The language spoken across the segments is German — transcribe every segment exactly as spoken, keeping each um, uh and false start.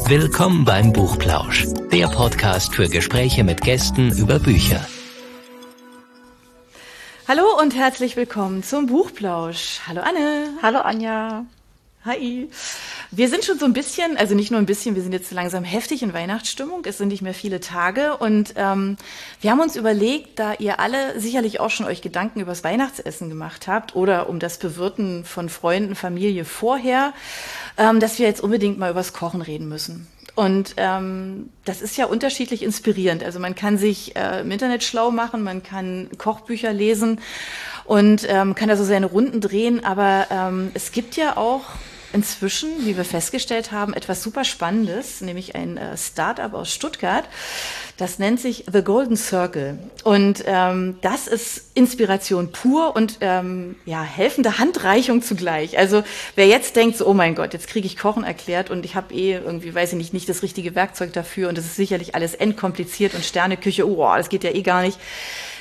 Willkommen beim Buchplausch, der Podcast für Gespräche mit Gästen über Bücher. Hallo und herzlich willkommen zum Buchplausch. Hallo Anne. Hallo Anja. Hi. Wir sind schon so ein bisschen, also nicht nur ein bisschen, wir sind jetzt langsam heftig in Weihnachtsstimmung. Es sind nicht mehr viele Tage und ähm, wir haben uns überlegt, da ihr alle sicherlich auch schon euch Gedanken über das Weihnachtsessen gemacht habt oder um das Bewirten von Freunden, Familie vorher, ähm, dass wir jetzt unbedingt mal übers Kochen reden müssen. Und ähm, das ist ja unterschiedlich inspirierend. Also man kann sich äh, im Internet schlau machen, man kann Kochbücher lesen und ähm, kann da so seine Runden drehen. Aber ähm, es gibt ja auch inzwischen, wie wir festgestellt haben, etwas super Spannendes, nämlich ein äh, Start-up aus Stuttgart. Das nennt sich The Golden Circle. Und ähm, das ist Inspiration pur und ähm, ja helfende Handreichung zugleich. Also wer jetzt denkt, so, oh mein Gott, jetzt kriege ich Kochen erklärt und ich habe eh irgendwie, weiß ich nicht, nicht das richtige Werkzeug dafür und das ist sicherlich alles endkompliziert und Sterneküche, oh, das geht ja eh gar nicht.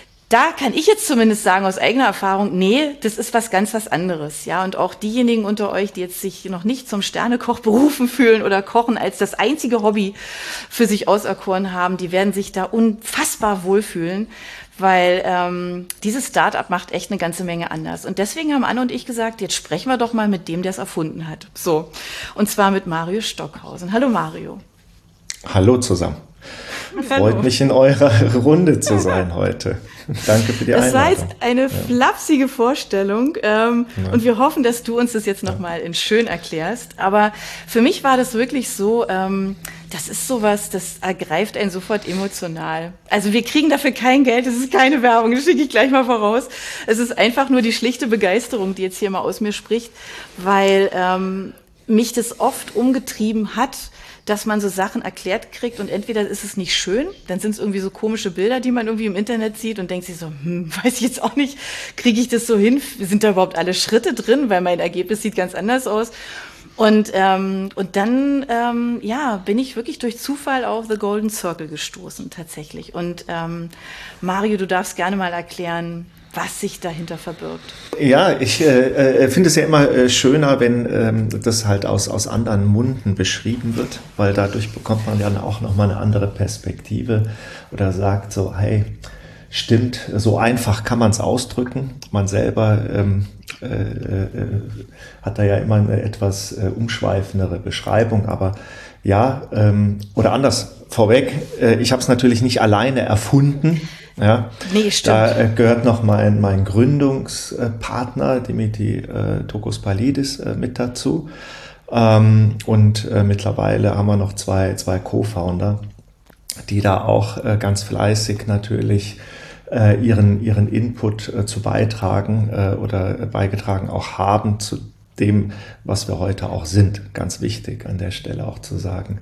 Da kann ich jetzt zumindest sagen aus eigener Erfahrung, nee, das ist was ganz was anderes, ja. Und auch diejenigen unter euch, die jetzt sich noch nicht zum Sternekoch berufen fühlen oder Kochen als das einzige Hobby für sich auserkoren haben, die werden sich da unfassbar wohlfühlen, weil ähm, dieses Start-up macht echt eine ganze Menge anders. Und deswegen haben Anne und ich gesagt, jetzt sprechen wir doch mal mit dem, der es erfunden hat. So, und zwar mit Mario Stockhausen. Hallo Mario. Hallo zusammen. Hallo. Freut mich, in eurer Runde zu sein heute. Danke für die Einladung. Das war jetzt eine ja. flapsige Vorstellung ähm, ja. und wir hoffen, dass du uns das jetzt nochmal ja. in schön erklärst. Aber für mich war das wirklich so, ähm, das ist sowas, das ergreift einen sofort emotional. Also wir kriegen dafür kein Geld, das ist keine Werbung, das schicke ich gleich mal voraus. Es ist einfach nur die schlichte Begeisterung, die jetzt hier mal aus mir spricht, weil ähm, mich das oft umgetrieben hat, dass man so Sachen erklärt kriegt und entweder ist es nicht schön, dann sind es irgendwie so komische Bilder, die man irgendwie im Internet sieht und denkt sich so, hm, weiß ich jetzt auch nicht, kriege ich das so hin? Sind da überhaupt alle Schritte drin? Weil mein Ergebnis sieht ganz anders aus. Und ähm, und dann ähm, ja bin ich wirklich durch Zufall auf The Golden Circle gestoßen tatsächlich. Und ähm, Mario, du darfst gerne mal erklären, was sich dahinter verbirgt. Ja, ich äh, finde es ja immer äh, schöner, wenn ähm, das halt aus, aus anderen Munden beschrieben wird, weil dadurch bekommt man ja auch nochmal eine andere Perspektive oder sagt so, hey, stimmt, so einfach kann man es ausdrücken. Man selber ähm, äh, äh, hat da ja immer eine etwas äh, umschweifendere Beschreibung, aber ja, ähm, oder anders vorweg, äh, ich habe es natürlich nicht alleine erfunden. Ja, nee, stimmt. Da äh, gehört noch mein, mein Gründungspartner, Dimitri äh, Tokospalidis, äh, mit dazu. Ähm, und äh, mittlerweile haben wir noch zwei, zwei Co-Founder, die da auch äh, ganz fleißig natürlich äh, ihren, ihren Input äh, zu beitragen äh, oder äh, beigetragen auch haben zu dem, was wir heute auch sind. Ganz wichtig an der Stelle auch zu sagen.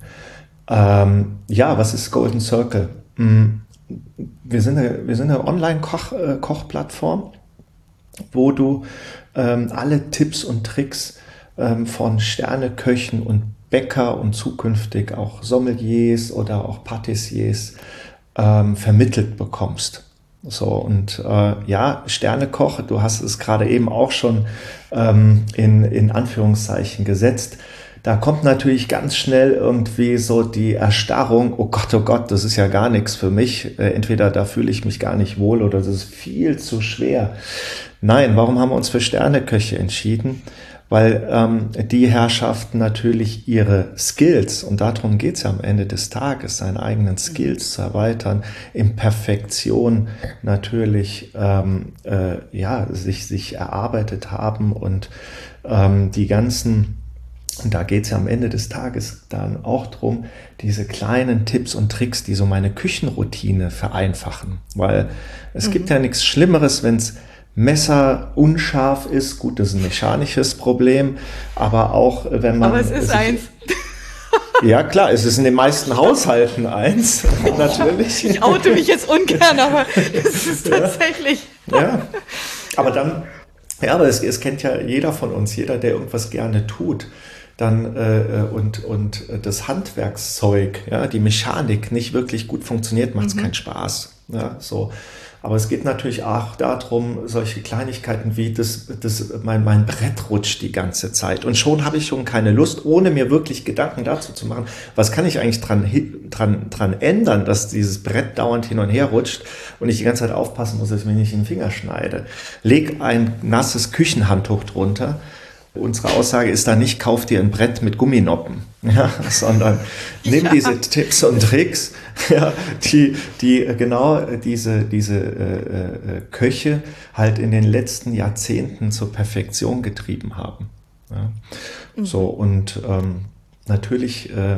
Ähm, ja, was ist Golden Circle? Hm. Wir sind eine, wir sind eine Online-Koch-Plattform, wo du ähm, alle Tipps und Tricks ähm, von Sterneköchen und Bäcker und zukünftig auch Sommeliers oder auch Patissiers ähm, vermittelt bekommst. So, und äh, ja, Sternekoch, du hast es gerade eben auch schon ähm, in, in Anführungszeichen gesetzt. Da kommt natürlich ganz schnell irgendwie so die Erstarrung, oh Gott, oh Gott, das ist ja gar nichts für mich. Entweder da fühle ich mich gar nicht wohl oder das ist viel zu schwer. Nein, warum haben wir uns für Sterneköche entschieden? Weil ähm, die Herrschaften natürlich ihre Skills, und darum geht es ja am Ende des Tages, seine eigenen Skills zu erweitern, in Perfektion natürlich ähm, äh, ja, sich, sich erarbeitet haben und ähm, die ganzen Und da geht es ja am Ende des Tages dann auch drum, diese kleinen Tipps und Tricks, die so meine Küchenroutine vereinfachen. Weil es mhm. gibt ja nichts Schlimmeres, wenn es Messer unscharf ist. Gut, das ist ein mechanisches Problem, aber auch wenn man... Aber es ist sich, eins. Ja klar, es ist in den meisten Haushalten eins, oh, natürlich. Ich oute mich jetzt ungern, aber es ist tatsächlich... Ja, ja. Aber dann... Ja, aber es, es kennt ja jeder von uns, jeder, der irgendwas gerne tut. Dann äh, und und das Handwerkszeug, ja, die Mechanik nicht wirklich gut funktioniert, macht es mhm. keinen Spaß. Ja, so. Aber es geht natürlich auch darum, solche Kleinigkeiten wie das, das, mein, mein Brett rutscht die ganze Zeit. Und schon habe ich schon keine Lust, ohne mir wirklich Gedanken dazu zu machen, was kann ich eigentlich dran, dran, dran ändern, dass dieses Brett dauernd hin und her rutscht und ich die ganze Zeit aufpassen muss, dass ich mir nicht in den Finger schneide. Leg ein nasses Küchenhandtuch drunter. Unsere Aussage ist da nicht, kauf dir ein Brett mit Gumminoppen, ja, sondern nimm ja. diese Tipps und Tricks, ja, die, die genau diese, diese äh, Köche halt in den letzten Jahrzehnten zur Perfektion getrieben haben. Ja. Mhm. So, und ähm, natürlich äh,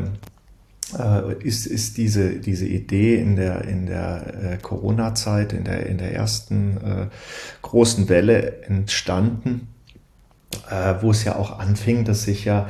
äh, ist, ist diese, diese Idee in der, in der äh, Corona-Zeit, in der, in der ersten äh, großen Welle entstanden, Äh, wo es ja auch anfing, dass sich ja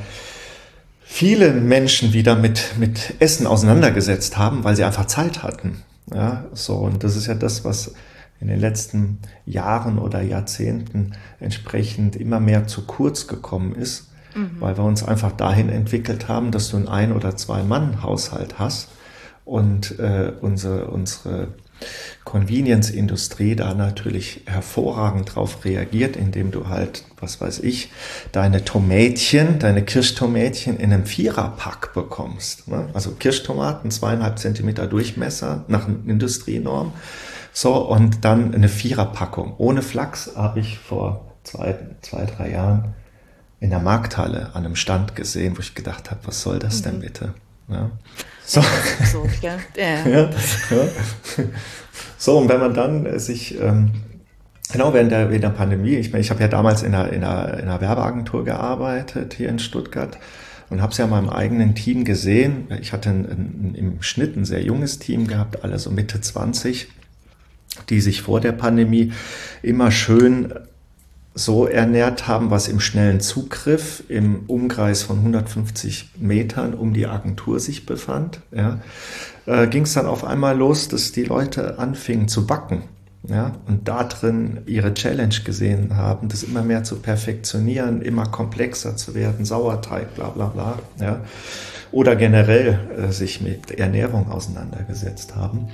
viele Menschen wieder mit, mit Essen auseinandergesetzt haben, weil sie einfach Zeit hatten. Ja, so, und das ist ja das, was in den letzten Jahren oder Jahrzehnten entsprechend immer mehr zu kurz gekommen ist, mhm. weil wir uns einfach dahin entwickelt haben, dass du einen Ein- oder Zwei-Mann-Haushalt hast und äh, unsere, unsere Convenience-Industrie da natürlich hervorragend drauf reagiert, indem du halt, was weiß ich, deine Tomätchen, deine Kirschtomätchen in einem Viererpack bekommst. Ne? Also Kirschtomaten, zweieinhalb Zentimeter Durchmesser nach Industrienorm. So, und dann eine Viererpackung. Ohne Flachs habe ich vor zwei, zwei, drei Jahren in der Markthalle an einem Stand gesehen, wo ich gedacht habe, was soll das mhm. denn bitte? Ja. So. So, ja. Ja. Ja, ja. So, und wenn man dann sich, ähm, genau während der, während der Pandemie, ich meine, ich habe ja damals in einer, in, einer, in einer Werbeagentur gearbeitet hier in Stuttgart und habe es ja in meinem eigenen Team gesehen. Ich hatte ein, ein, im Schnitt ein sehr junges Team gehabt, alle so Mitte zwanzig, die sich vor der Pandemie immer schön so ernährt haben, was im schnellen Zugriff im Umkreis von hundertfünfzig Metern um die Agentur sich befand, ja, äh, ging es dann auf einmal los, dass die Leute anfingen zu backen, ja, und da drin ihre Challenge gesehen haben, das immer mehr zu perfektionieren, immer komplexer zu werden, Sauerteig, bla bla bla, ja, oder generell äh, sich mit Ernährung auseinandergesetzt haben.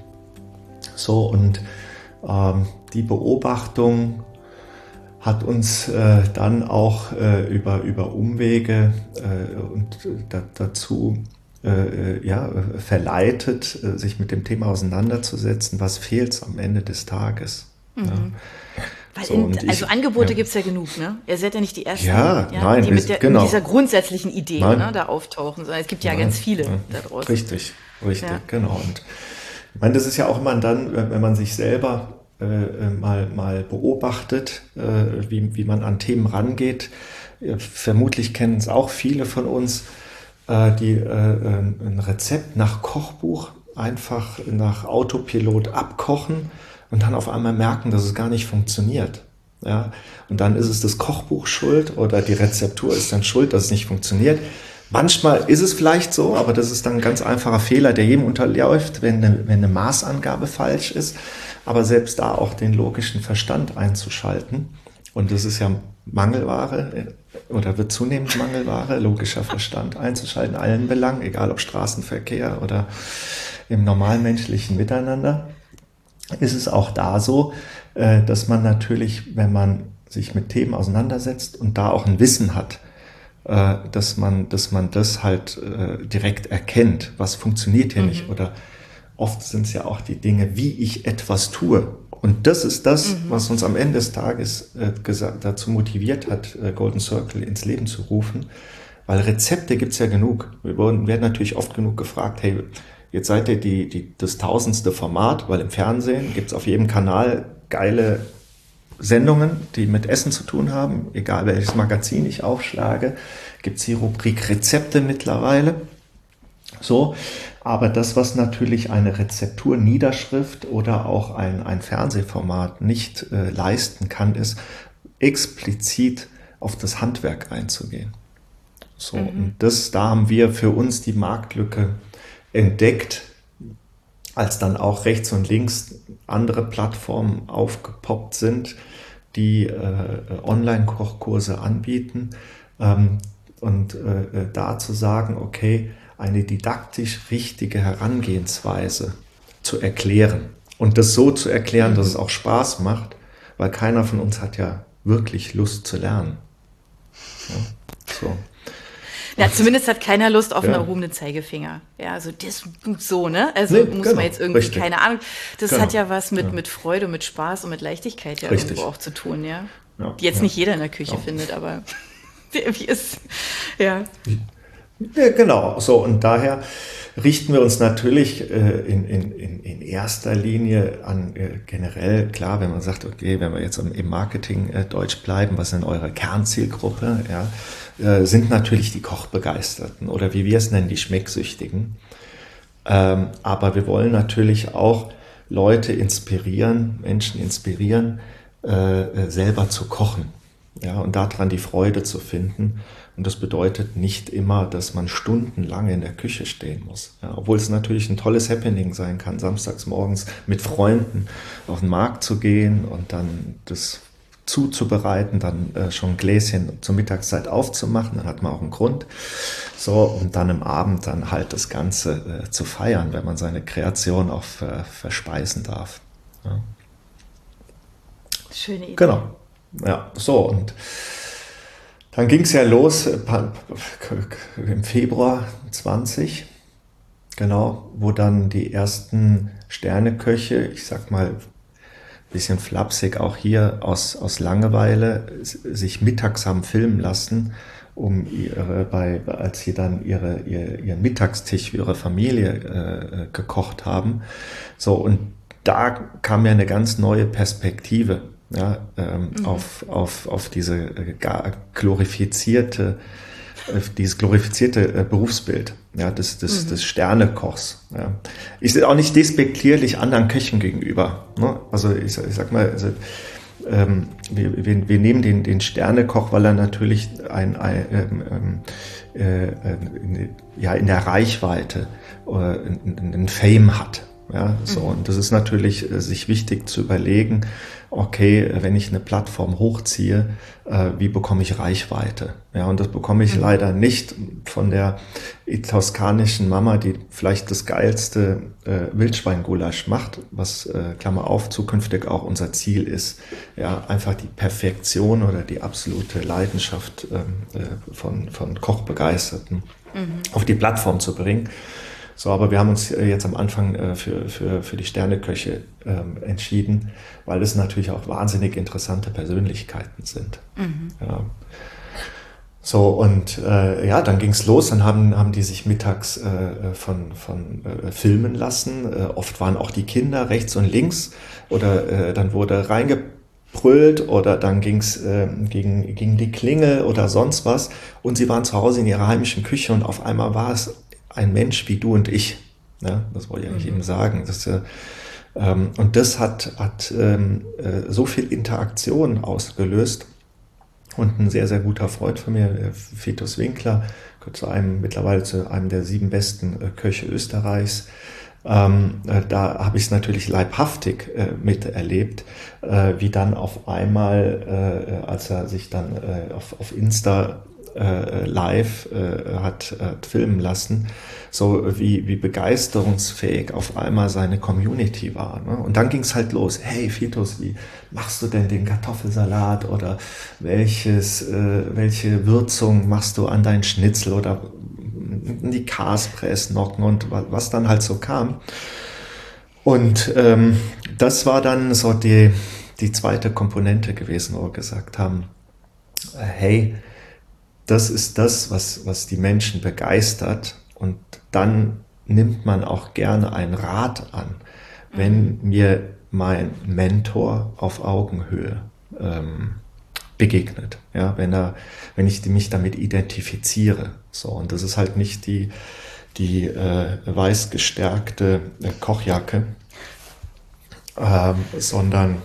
So, und ähm, die Beobachtung hat uns äh, dann auch äh, über, über Umwege äh, und da, dazu äh, ja, verleitet, äh, sich mit dem Thema auseinanderzusetzen, was fehlt am Ende des Tages. Mhm. Ja. Weil so, in, also ich, Angebote ja. gibt es ja genug, ne? Ihr seid ja nicht die Ersten, ja, ja, nein, die mit, der, genau. mit dieser grundsätzlichen Idee ne, da auftauchen, sondern es gibt ja nein, ganz viele nein. da draußen. Richtig, richtig, ja. genau. Und ich meine, das ist ja auch immer dann, wenn man sich selber Äh, mal, mal beobachtet, äh, wie, wie man an Themen rangeht. Äh, vermutlich kennen es auch viele von uns, äh, die äh, ein Rezept nach Kochbuch einfach nach Autopilot abkochen und dann auf einmal merken, dass es gar nicht funktioniert. Ja? Und dann ist es das Kochbuch schuld oder die Rezeptur ist dann schuld, dass es nicht funktioniert. Manchmal ist es vielleicht so, aber das ist dann ein ganz einfacher Fehler, der jedem unterläuft, wenn eine, wenn eine Maßangabe falsch ist. Aber selbst da auch den logischen Verstand einzuschalten. Und das ist ja Mangelware oder wird zunehmend Mangelware, logischer Verstand einzuschalten, in allen Belangen, egal ob Straßenverkehr oder im normalmenschlichen Miteinander. Ist es auch da so, dass man natürlich, wenn man sich mit Themen auseinandersetzt und da auch ein Wissen hat, dass man, dass man das halt direkt erkennt, was funktioniert hier mhm. nicht oder oft sind es ja auch die Dinge, wie ich etwas tue. Und das ist das, mhm. was uns am Ende des Tages äh, gesagt, dazu motiviert hat, äh, Golden Circle ins Leben zu rufen. Weil Rezepte gibt's ja genug. Wir wurden, werden natürlich oft genug gefragt, hey, jetzt seid ihr die, die, das tausendste Format, weil im Fernsehen gibt's auf jedem Kanal geile Sendungen, die mit Essen zu tun haben. Egal welches Magazin ich aufschlage, gibt's die Rubrik Rezepte mittlerweile. So, aber das, was natürlich eine Rezepturniederschrift oder auch ein, ein Fernsehformat nicht äh, leisten kann, ist explizit auf das Handwerk einzugehen. So, mhm. und das, da haben wir für uns die Marktlücke entdeckt, als dann auch rechts und links andere Plattformen aufgepoppt sind, die äh, Online-Kochkurse anbieten ähm, und äh, da zu sagen, okay, eine didaktisch richtige Herangehensweise zu erklären. Und das so zu erklären, dass es auch Spaß macht, weil keiner von uns hat ja wirklich Lust zu lernen. Ja, so. Ja, zumindest hat keiner Lust auf ja. einen erhobenen Zeigefinger. Ja, also das so, ne? Also nee, muss genau, man jetzt irgendwie, richtig. keine Ahnung. Das genau. hat ja was mit, ja. mit Freude, mit Spaß und mit Leichtigkeit ja Richtig. irgendwo auch zu tun, ja. ja. Die jetzt ja. nicht jeder in der Küche ja. findet, aber wie ist, ja. Ja, genau, so und daher richten wir uns natürlich äh, in, in, in erster Linie an äh, generell, klar, wenn man sagt, okay, wenn wir jetzt im Marketing äh, Deutsch bleiben, was ist eure Kernzielgruppe, ja, äh, sind natürlich die Kochbegeisterten oder wie wir es nennen, die Schmecksüchtigen. Ähm, aber wir wollen natürlich auch Leute inspirieren, Menschen inspirieren, äh, selber zu kochen, ja, und daran die Freude zu finden. Und das bedeutet nicht immer, dass man stundenlang in der Küche stehen muss. Ja, obwohl es natürlich ein tolles Happening sein kann, samstags morgens mit Freunden auf den Markt zu gehen und dann das zuzubereiten, dann äh, schon ein Gläschen zur Mittagszeit aufzumachen, dann hat man auch einen Grund. So, und dann im Abend dann halt das Ganze äh, zu feiern, wenn man seine Kreation auch ver- verspeisen darf. Ja. Schöne Idee. Genau. Ja, so und dann ging es ja los im Februar zwanzig, genau, wo dann die ersten Sterneköche, ich sag mal ein bisschen flapsig auch hier aus, aus Langeweile, sich mittags haben filmen lassen, um ihre, bei, als sie dann ihre, ihr, ihren Mittagstisch für ihre Familie äh, gekocht haben. So, und da kam ja eine ganz neue Perspektive. Ja, ähm, mhm. auf, auf, auf diese äh, glorifizierte, äh, dieses glorifizierte äh, Berufsbild, ja, des, des, mhm. des Sternekochs. Ja. Ich sehe auch nicht despektierlich anderen Köchen gegenüber. Ne? Also ich, ich sag mal, also, ähm, wir, wir, wir nehmen den, den Sternekoch, weil er natürlich ein, ein ähm, äh, in, ja, in der Reichweite äh, einen Fame hat. Ja, so, mhm. und das ist natürlich äh, sich wichtig zu überlegen, okay, wenn ich eine Plattform hochziehe, äh, wie bekomme ich Reichweite? Ja, und das bekomme ich mhm. leider nicht von der toskanischen Mama, die vielleicht das geilste äh, Wildschweingulasch macht, was, äh, Klammer auf, zukünftig auch unser Ziel ist. Ja, einfach die Perfektion oder die absolute Leidenschaft äh, von, von Kochbegeisterten mhm. auf die Plattform zu bringen. So, aber wir haben uns jetzt am Anfang äh, für, für, für die Sterneköche ähm, entschieden, weil es natürlich auch wahnsinnig interessante Persönlichkeiten sind. Mhm. Ja. So, und äh, ja, dann ging's los, dann haben, haben die sich mittags äh, von, von äh, filmen lassen. Äh, oft waren auch die Kinder rechts und links oder äh, dann wurde reingebrüllt oder dann ging's äh, gegen, gegen die Klingel oder sonst was. Und sie waren zu Hause in ihrer heimischen Küche und auf einmal war es ein Mensch wie du und ich. Ja, das wollte ich eigentlich mhm. eben sagen. Das, äh, ähm, und das hat, hat ähm, äh, so viel Interaktion ausgelöst. Und ein sehr, sehr guter Freund von mir, äh, Vitus Winkler, gehört zu einem, mittlerweile zu einem der sieben besten äh, Köche Österreichs. Ähm, äh, da habe ich es natürlich leibhaftig äh, miterlebt, äh, wie dann auf einmal, äh, als er sich dann äh, auf, auf Insta Äh, live äh, hat, hat filmen lassen, so wie, wie begeisterungsfähig auf einmal seine Community war. Ne? Und dann ging es halt los. Hey Vitus, wie machst du denn den Kartoffelsalat oder welches, äh, welche Würzung machst du an deinen Schnitzel oder die Kaspressnocken und was, was dann halt so kam. Und ähm, das war dann so die, die zweite Komponente gewesen, wo wir gesagt haben, hey, das ist das, was, was die Menschen begeistert, und dann nimmt man auch gerne einen Rat an, wenn mir mein Mentor auf Augenhöhe ähm, begegnet, ja, wenn er, wenn ich mich damit identifiziere, so, und das ist halt nicht die die äh, weiß gestärkte äh, Kochjacke, ähm, sondern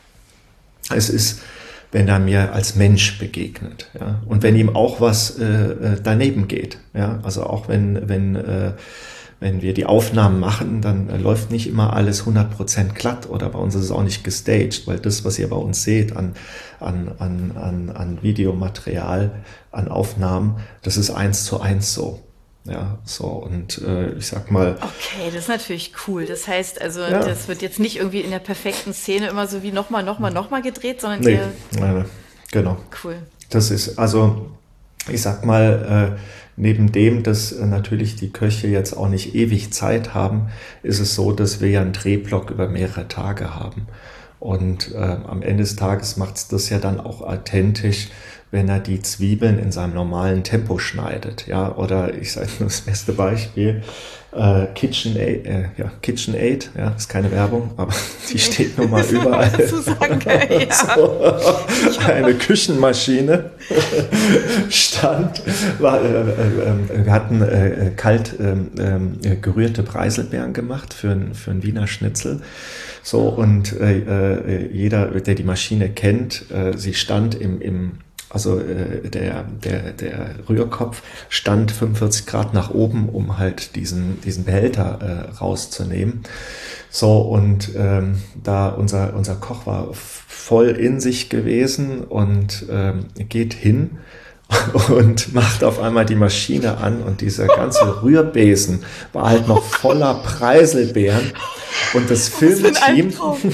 es ist, wenn er mir als Mensch begegnet, ja, und wenn ihm auch was äh, daneben geht, ja, also auch wenn wenn äh, wenn wir die Aufnahmen machen, dann äh, läuft nicht immer alles hundert Prozent glatt, oder bei uns ist es auch nicht gestaged, weil das, was ihr bei uns seht an an an an an Videomaterial, an Aufnahmen, das ist eins zu eins so. Ja, so und äh, ich sag mal. Okay, das ist natürlich cool. Das heißt, also ja. das wird jetzt nicht irgendwie in der perfekten Szene immer so wie nochmal, nochmal, nochmal gedreht, sondern nee, ihr... Nein, genau. Cool. Das ist also, ich sag mal, äh, neben dem, dass äh, natürlich die Köche jetzt auch nicht ewig Zeit haben, ist es so, dass wir ja einen Drehblock über mehrere Tage haben. Und äh, am Ende des Tages macht es das ja dann auch authentisch, wenn er die Zwiebeln in seinem normalen Tempo schneidet. Ja, oder ich sage nur das beste Beispiel, äh, KitchenAid, äh, ja, KitchenAid, ja, ist keine Werbung, aber die steht nun mal überall. Sagen, ja. So, eine Küchenmaschine stand, war, äh, äh, wir hatten äh, kalt äh, gerührte Preiselbeeren gemacht für, für einen Wiener Schnitzel. So, und äh, jeder, der die Maschine kennt, äh, sie stand im, im also äh, der, der, der Rührkopf stand fünfundvierzig Grad nach oben, um halt diesen, diesen Behälter äh, rauszunehmen. So, und ähm, da unser, unser Koch war voll in sich gewesen und ähm, geht hin und macht auf einmal die Maschine an und dieser ganze Rührbesen war halt noch voller Preiselbeeren und das Filmteam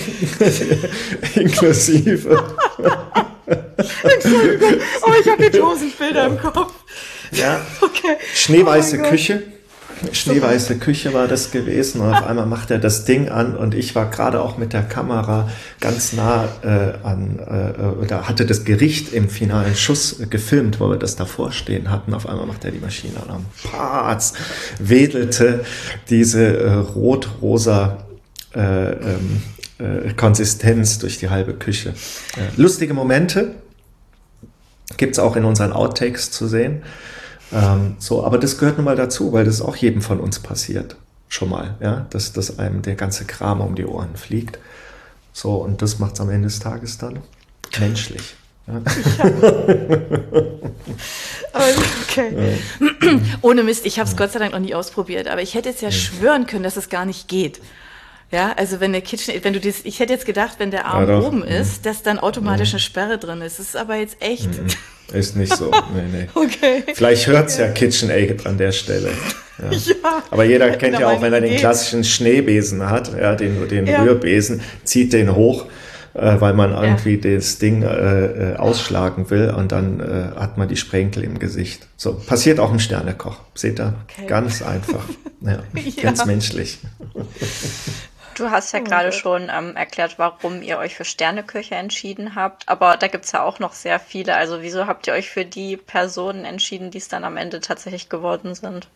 inklusive Entschuldigung, aber ich habe hier tausend Bilder im Kopf. Ja, okay. Schneeweiße Oh Küche. Schneeweiße Küche war das gewesen und auf einmal macht er das Ding an und ich war gerade auch mit der Kamera ganz nah äh, an, äh, oder hatte das Gericht im finalen Schuss äh, gefilmt, wo wir das davor stehen hatten. Auf einmal macht er die Maschine an und patz, wedelte diese äh, rot-rosa äh, ähm, äh, Konsistenz durch die halbe Küche. Äh, lustige Momente gibt's auch in unseren Outtakes zu sehen. Ähm, so, aber das gehört nun mal dazu, weil das auch jedem von uns passiert. Schon mal, ja, dass, dass einem der ganze Kram um die Ohren fliegt. So, und das macht es am Ende des Tages dann menschlich. Ja. Okay. Ja. Ohne Mist, ich habe es Gott sei Dank noch nie ausprobiert, aber ich hätte jetzt ja, ja schwören können, dass es gar nicht geht. Ja, also wenn der KitchenAid, wenn du das, ich hätte jetzt gedacht, wenn der Arm ja, oben ist, dass dann automatisch eine Sperre drin ist. Das ist aber jetzt echt. Ist nicht so. Nee, nee. Okay. Vielleicht hört es ja KitchenAid an der Stelle. Ja. Ja. Aber jeder kennt ja auch, wenn er den klassischen Schneebesen hat, ja, den, den ja. Rührbesen, zieht den hoch, äh, weil man irgendwie ja. das Ding äh, ausschlagen will und dann äh, hat man die Sprenkel im Gesicht. So, passiert auch im Sternekoch. Seht ihr? Okay. Ganz einfach. Ja. Ja. Ganz menschlich. Du hast ja oh gerade schon ähm, erklärt, warum ihr euch für Sterneköche entschieden habt, aber da gibt's ja auch noch sehr viele. Also wieso habt ihr euch für die Personen entschieden, die es dann am Ende tatsächlich geworden sind?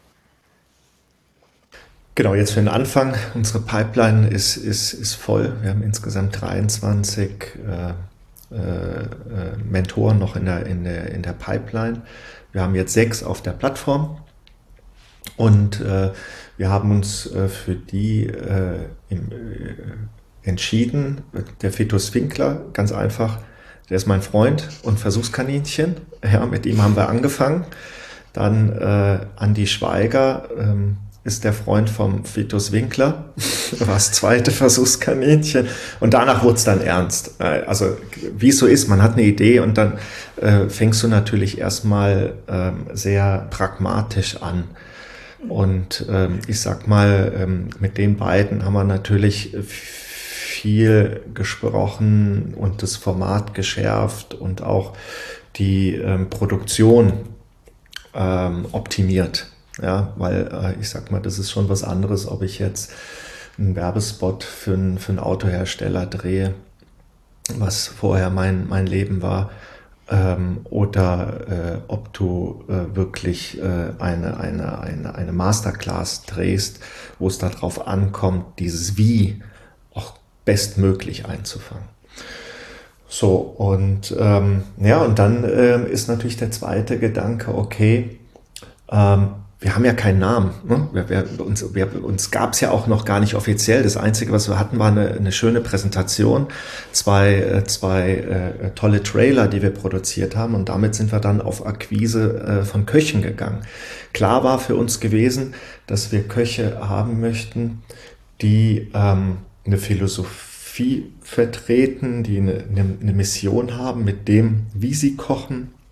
Genau, jetzt für den Anfang. Unsere Pipeline ist, ist, ist voll. Wir haben insgesamt dreiundzwanzig äh, äh, Mentoren noch in der, in, der, in der Pipeline. Wir haben jetzt sechs auf der Plattform. Und äh, wir haben uns äh, für die äh, im, äh, entschieden. Der Vitus Winkler, ganz einfach, der ist mein Freund und Versuchskaninchen. Ja, mit ihm haben wir angefangen. Dann äh, Andi Schweiger ähm, ist der Freund vom Vitus Winkler, war das zweite Versuchskaninchen. Und danach wurde es dann ernst. Äh, also wie es so ist, man hat eine Idee und dann äh, fängst du natürlich erstmal äh, sehr pragmatisch an. Und ähm, ich sag mal, ähm, mit den beiden haben wir natürlich viel gesprochen und das Format geschärft und auch die ähm, Produktion ähm, optimiert. Ja, weil äh, ich sag mal, das ist schon was anderes, ob ich jetzt einen Werbespot für, ein, für einen Autohersteller drehe, was vorher mein, mein Leben war. Ähm, oder äh, ob du äh, wirklich äh, eine, eine, eine, eine Masterclass drehst, wo es darauf ankommt, dieses Wie auch bestmöglich einzufangen. So, und ähm, ja, und dann äh, ist natürlich der zweite Gedanke, okay, ähm, wir haben ja keinen Namen. Ne? Wir, wir, uns wir, uns gab es ja auch noch gar nicht offiziell. Das Einzige, was wir hatten, war eine, eine schöne Präsentation, zwei, äh, zwei äh, tolle Trailer, die wir produziert haben. Und damit sind wir dann auf Akquise äh, von Köchen gegangen. Klar war für uns gewesen, dass wir Köche haben möchten, die ähm, eine Philosophie vertreten, die eine, eine, eine Mission haben mit dem, wie sie kochen,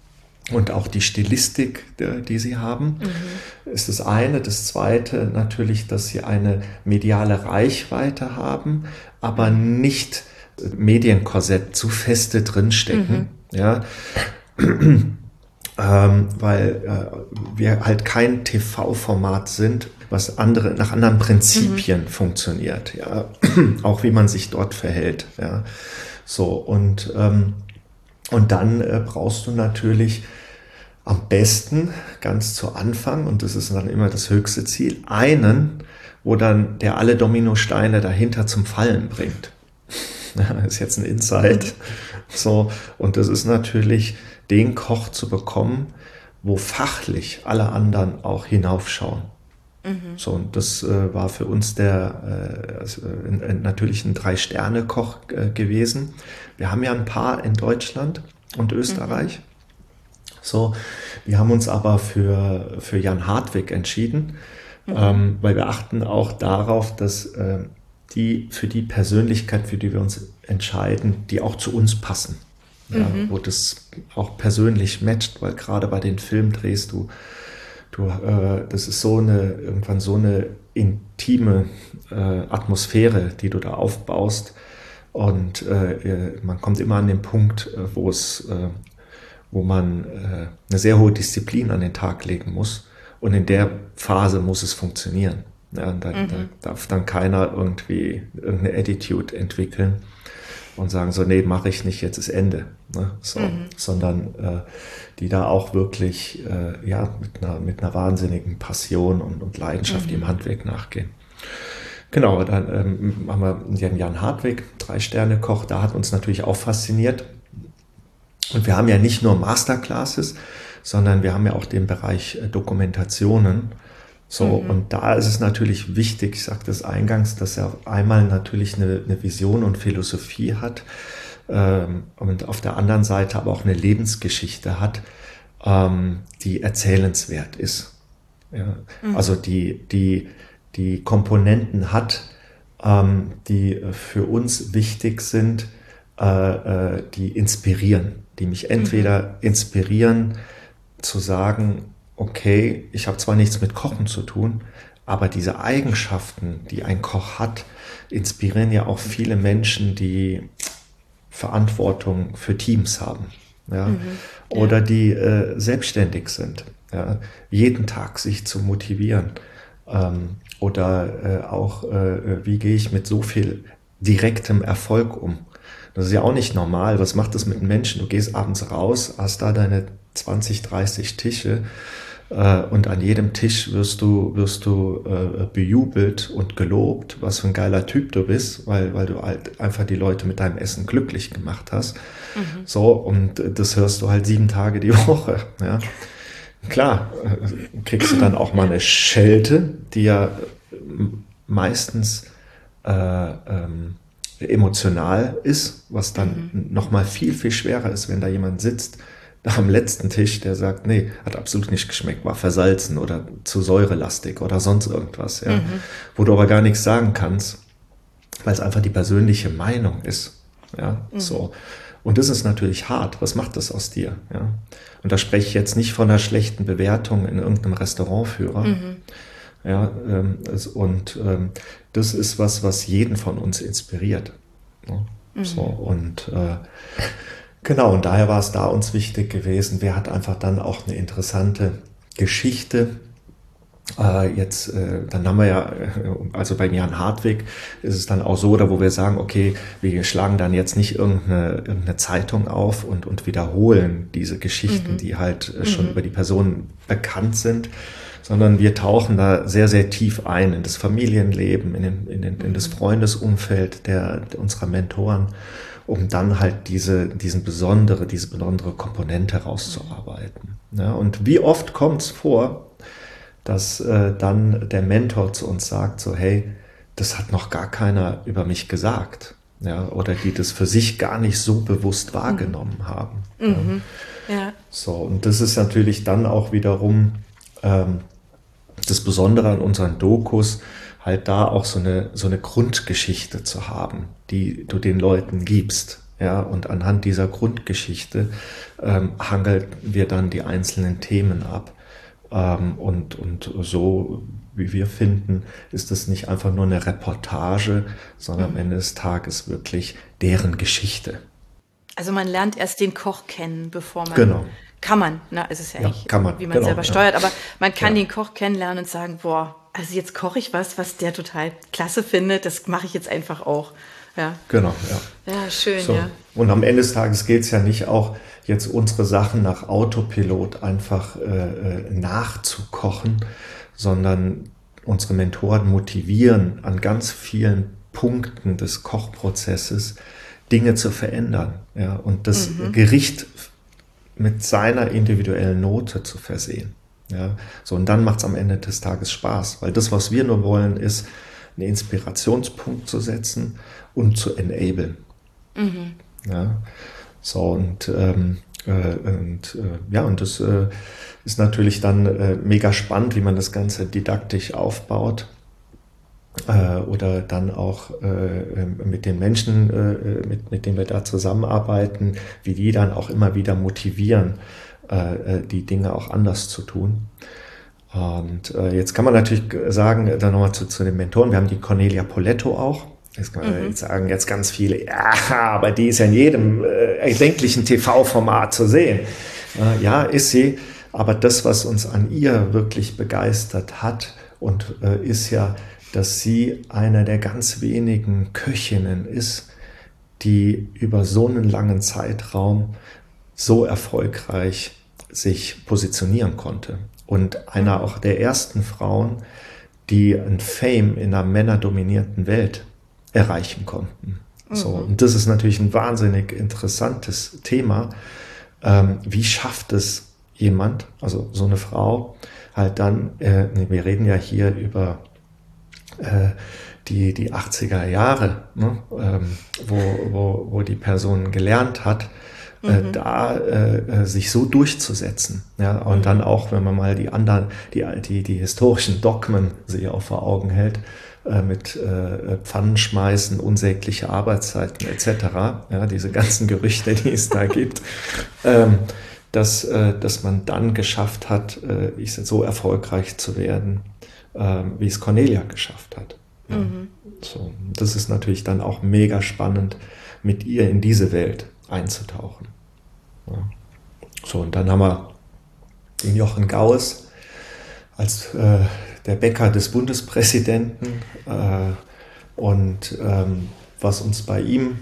und auch die Stilistik, die sie haben, mhm. ist das eine. Das zweite natürlich, dass sie eine mediale Reichweite haben, aber nicht Medienkorsett zu feste drinstecken. Mhm. Ja. ähm, weil äh, wir halt kein T V-Format sind, was andere, nach anderen Prinzipien mhm. funktioniert. Ja. Auch wie man sich dort verhält. Ja. So, und, ähm, und dann äh, brauchst du natürlich am besten ganz zu Anfang, und das ist dann immer das höchste Ziel, einen, wo dann der alle Dominosteine dahinter zum Fallen bringt. Das ist jetzt ein Insight. So, und das ist natürlich, den Koch zu bekommen, wo fachlich alle anderen auch hinaufschauen. Mhm. So, und das äh, war für uns der äh, also, äh, natürlich ein Drei-Sterne-Koch äh, gewesen. Wir haben ja ein paar in Deutschland und Österreich. Mhm. So, wir haben uns aber für, für Jan Hartwig entschieden, mhm. ähm, weil wir achten auch darauf, dass äh, die für die Persönlichkeit, für die wir uns entscheiden, die auch zu uns passen. Ja, mhm. Wo das auch persönlich matcht, weil gerade bei den Filmdrehs, du, du, äh, das ist so eine, irgendwann so eine intime äh, Atmosphäre, die du da aufbaust. Und äh, man kommt immer an den Punkt, äh, wo es äh, wo man äh, eine sehr hohe Disziplin an den Tag legen muss. Und in der Phase muss es funktionieren. Ja, da, mhm. da darf dann keiner irgendwie irgendeine Attitude entwickeln und sagen so, nee, mache ich nicht, jetzt ist Ende. Ne? So, mhm. Sondern äh, die da auch wirklich äh, ja, mit einer, mit einer wahnsinnigen Passion und, und Leidenschaft mhm. im Handwerk nachgehen. Genau, dann ähm, haben wir den Jan Hartwig, Drei-Sterne-Koch, da hat uns natürlich auch fasziniert. Und wir haben ja nicht nur Masterclasses, sondern wir haben ja auch den Bereich Dokumentationen. So, mhm. und da ist es natürlich wichtig, ich sagte es eingangs, dass er einmal natürlich eine, eine Vision und Philosophie hat ähm, und auf der anderen Seite aber auch eine Lebensgeschichte hat, ähm, die erzählenswert ist. Ja? Mhm. Also die, die, die Komponenten hat, ähm, die für uns wichtig sind, äh, äh, die inspirieren. die mich entweder mhm. inspirieren, zu sagen, okay, ich habe zwar nichts mit Kochen zu tun, aber diese Eigenschaften, die ein Koch hat, inspirieren ja auch viele Menschen, die Verantwortung für Teams haben. Ja? Mhm. Ja. Oder die äh, selbstständig sind, ja? Jeden Tag sich zu motivieren. Ähm, oder äh, auch, äh, wie gehe ich mit so viel direktem Erfolg um? Das ist ja auch nicht normal. Was macht das mit den Menschen? Du gehst abends raus, hast da deine zwanzig, dreißig Tische äh, und an jedem Tisch wirst du, wirst du äh, bejubelt und gelobt, was für ein geiler Typ du bist, weil, weil du halt einfach die Leute mit deinem Essen glücklich gemacht hast. Mhm. So, und das hörst du halt sieben Tage die Woche. Ja. Klar, äh, kriegst du dann auch mal eine Schelte, die ja meistens äh, ähm, emotional ist, was dann mhm. noch mal viel, viel schwerer ist, wenn da jemand sitzt, da am letzten Tisch, der sagt, nee, hat absolut nicht geschmeckt, war versalzen oder zu säurelastig oder sonst irgendwas, ja, mhm. wo du aber gar nichts sagen kannst, weil es einfach die persönliche Meinung ist, ja, mhm. so. Und das ist natürlich hart. Was macht das aus dir, ja? Und da spreche ich jetzt nicht von einer schlechten Bewertung in irgendeinem Restaurantführer, mhm. ja, ähm, und ähm, das ist was, was jeden von uns inspiriert. Ne? Mhm. So, und äh, genau, und daher war es da uns wichtig gewesen, wer hat einfach dann auch eine interessante Geschichte. Äh, jetzt, äh, dann haben wir ja, also bei Jan Hartwig ist es dann auch so, da wo wir sagen, okay, wir schlagen dann jetzt nicht irgendeine, irgendeine Zeitung auf und, und wiederholen diese Geschichten, mhm. die halt äh, schon mhm. über die Personen bekannt sind, sondern wir tauchen da sehr, sehr tief ein in das Familienleben, in, den, in, den, in das Freundesumfeld der, der unserer Mentoren, um dann halt diese, diesen besondere, diese besondere Komponente rauszuarbeiten. Ja, und wie oft kommt es vor, dass äh, dann der Mentor zu uns sagt, so, hey, das hat noch gar keiner über mich gesagt. Ja, oder die das für sich gar nicht so bewusst wahrgenommen mhm. haben. Mhm. Ja. Ja. So, und das ist natürlich dann auch wiederum ähm, das Besondere an unseren Dokus, halt da auch so eine, so eine Grundgeschichte zu haben, die du den Leuten gibst. Ja, und anhand dieser Grundgeschichte ähm, hangeln wir dann die einzelnen Themen ab. Ähm, und, und so, wie wir finden, ist es nicht einfach nur eine Reportage, sondern mhm. am Ende des Tages wirklich deren Geschichte. Also man lernt erst den Koch kennen, bevor man... Genau. Kann man, na, es ist ja, ja nicht, kann man, wie man genau, selber ja. steuert, aber man kann ja. den Koch kennenlernen und sagen, boah, also jetzt koche ich was, was der total klasse findet, das mache ich jetzt einfach auch. Ja. Genau, ja. Ja, schön, so. ja. Und am Ende des Tages geht es ja nicht auch, jetzt unsere Sachen nach Autopilot einfach äh, nachzukochen, sondern unsere Mentoren motivieren, an ganz vielen Punkten des Kochprozesses Dinge zu verändern, ja, und das mhm. Gericht mit seiner individuellen Note zu versehen. Ja. So, und dann macht es am Ende des Tages Spaß, weil das, was wir nur wollen, ist, einen Inspirationspunkt zu setzen und zu enablen. Mhm. Ja. So, und, ähm, äh, und äh, ja, und das äh, ist natürlich dann äh, mega spannend, wie man das Ganze didaktisch aufbaut. Äh, oder dann auch äh, mit den Menschen, äh, mit, mit denen wir da zusammenarbeiten, wie die dann auch immer wieder motivieren, äh, die Dinge auch anders zu tun. Und äh, jetzt kann man natürlich sagen, dann nochmal zu, zu den Mentoren, wir haben die Cornelia Poletto auch. Jetzt kann man mhm. jetzt sagen jetzt ganz viele, ja, aber die ist ja in jedem äh, erdenklichen T V-Format zu sehen. Äh, ja, ist sie, aber das, was uns an ihr wirklich begeistert hat und äh, ist ja, dass sie einer der ganz wenigen Köchinnen ist, die über so einen langen Zeitraum so erfolgreich sich positionieren konnte. Und einer auch der ersten Frauen, die ein Fame in einer männerdominierten Welt erreichen konnten. Mhm. So, und das ist natürlich ein wahnsinnig interessantes Thema. Ähm, wie schafft es jemand, also so eine Frau, halt dann, äh, wir reden ja hier über äh, die, die achtziger Jahre, ne, ähm, wo, wo, wo die Person gelernt hat, Mhm. da äh, sich so durchzusetzen. Ja, und mhm. dann auch, wenn man mal die anderen, die, die, die historischen Dogmen sich auch vor Augen hält, äh, mit äh, Pfannenschmeißen, unsägliche Arbeitszeiten et cetera, ja, diese ganzen Gerüchte, die es da gibt, ähm, dass, äh, dass man dann geschafft hat, äh, ich so erfolgreich zu werden, äh, wie es Cornelia geschafft hat. Ja. Mhm. So, das ist natürlich dann auch mega spannend, mit ihr in diese Welt einzutauchen. Ja. So, und dann haben wir den Jochen Gaues als äh, der Bäcker des Bundespräsidenten. Äh, und ähm, was uns bei ihm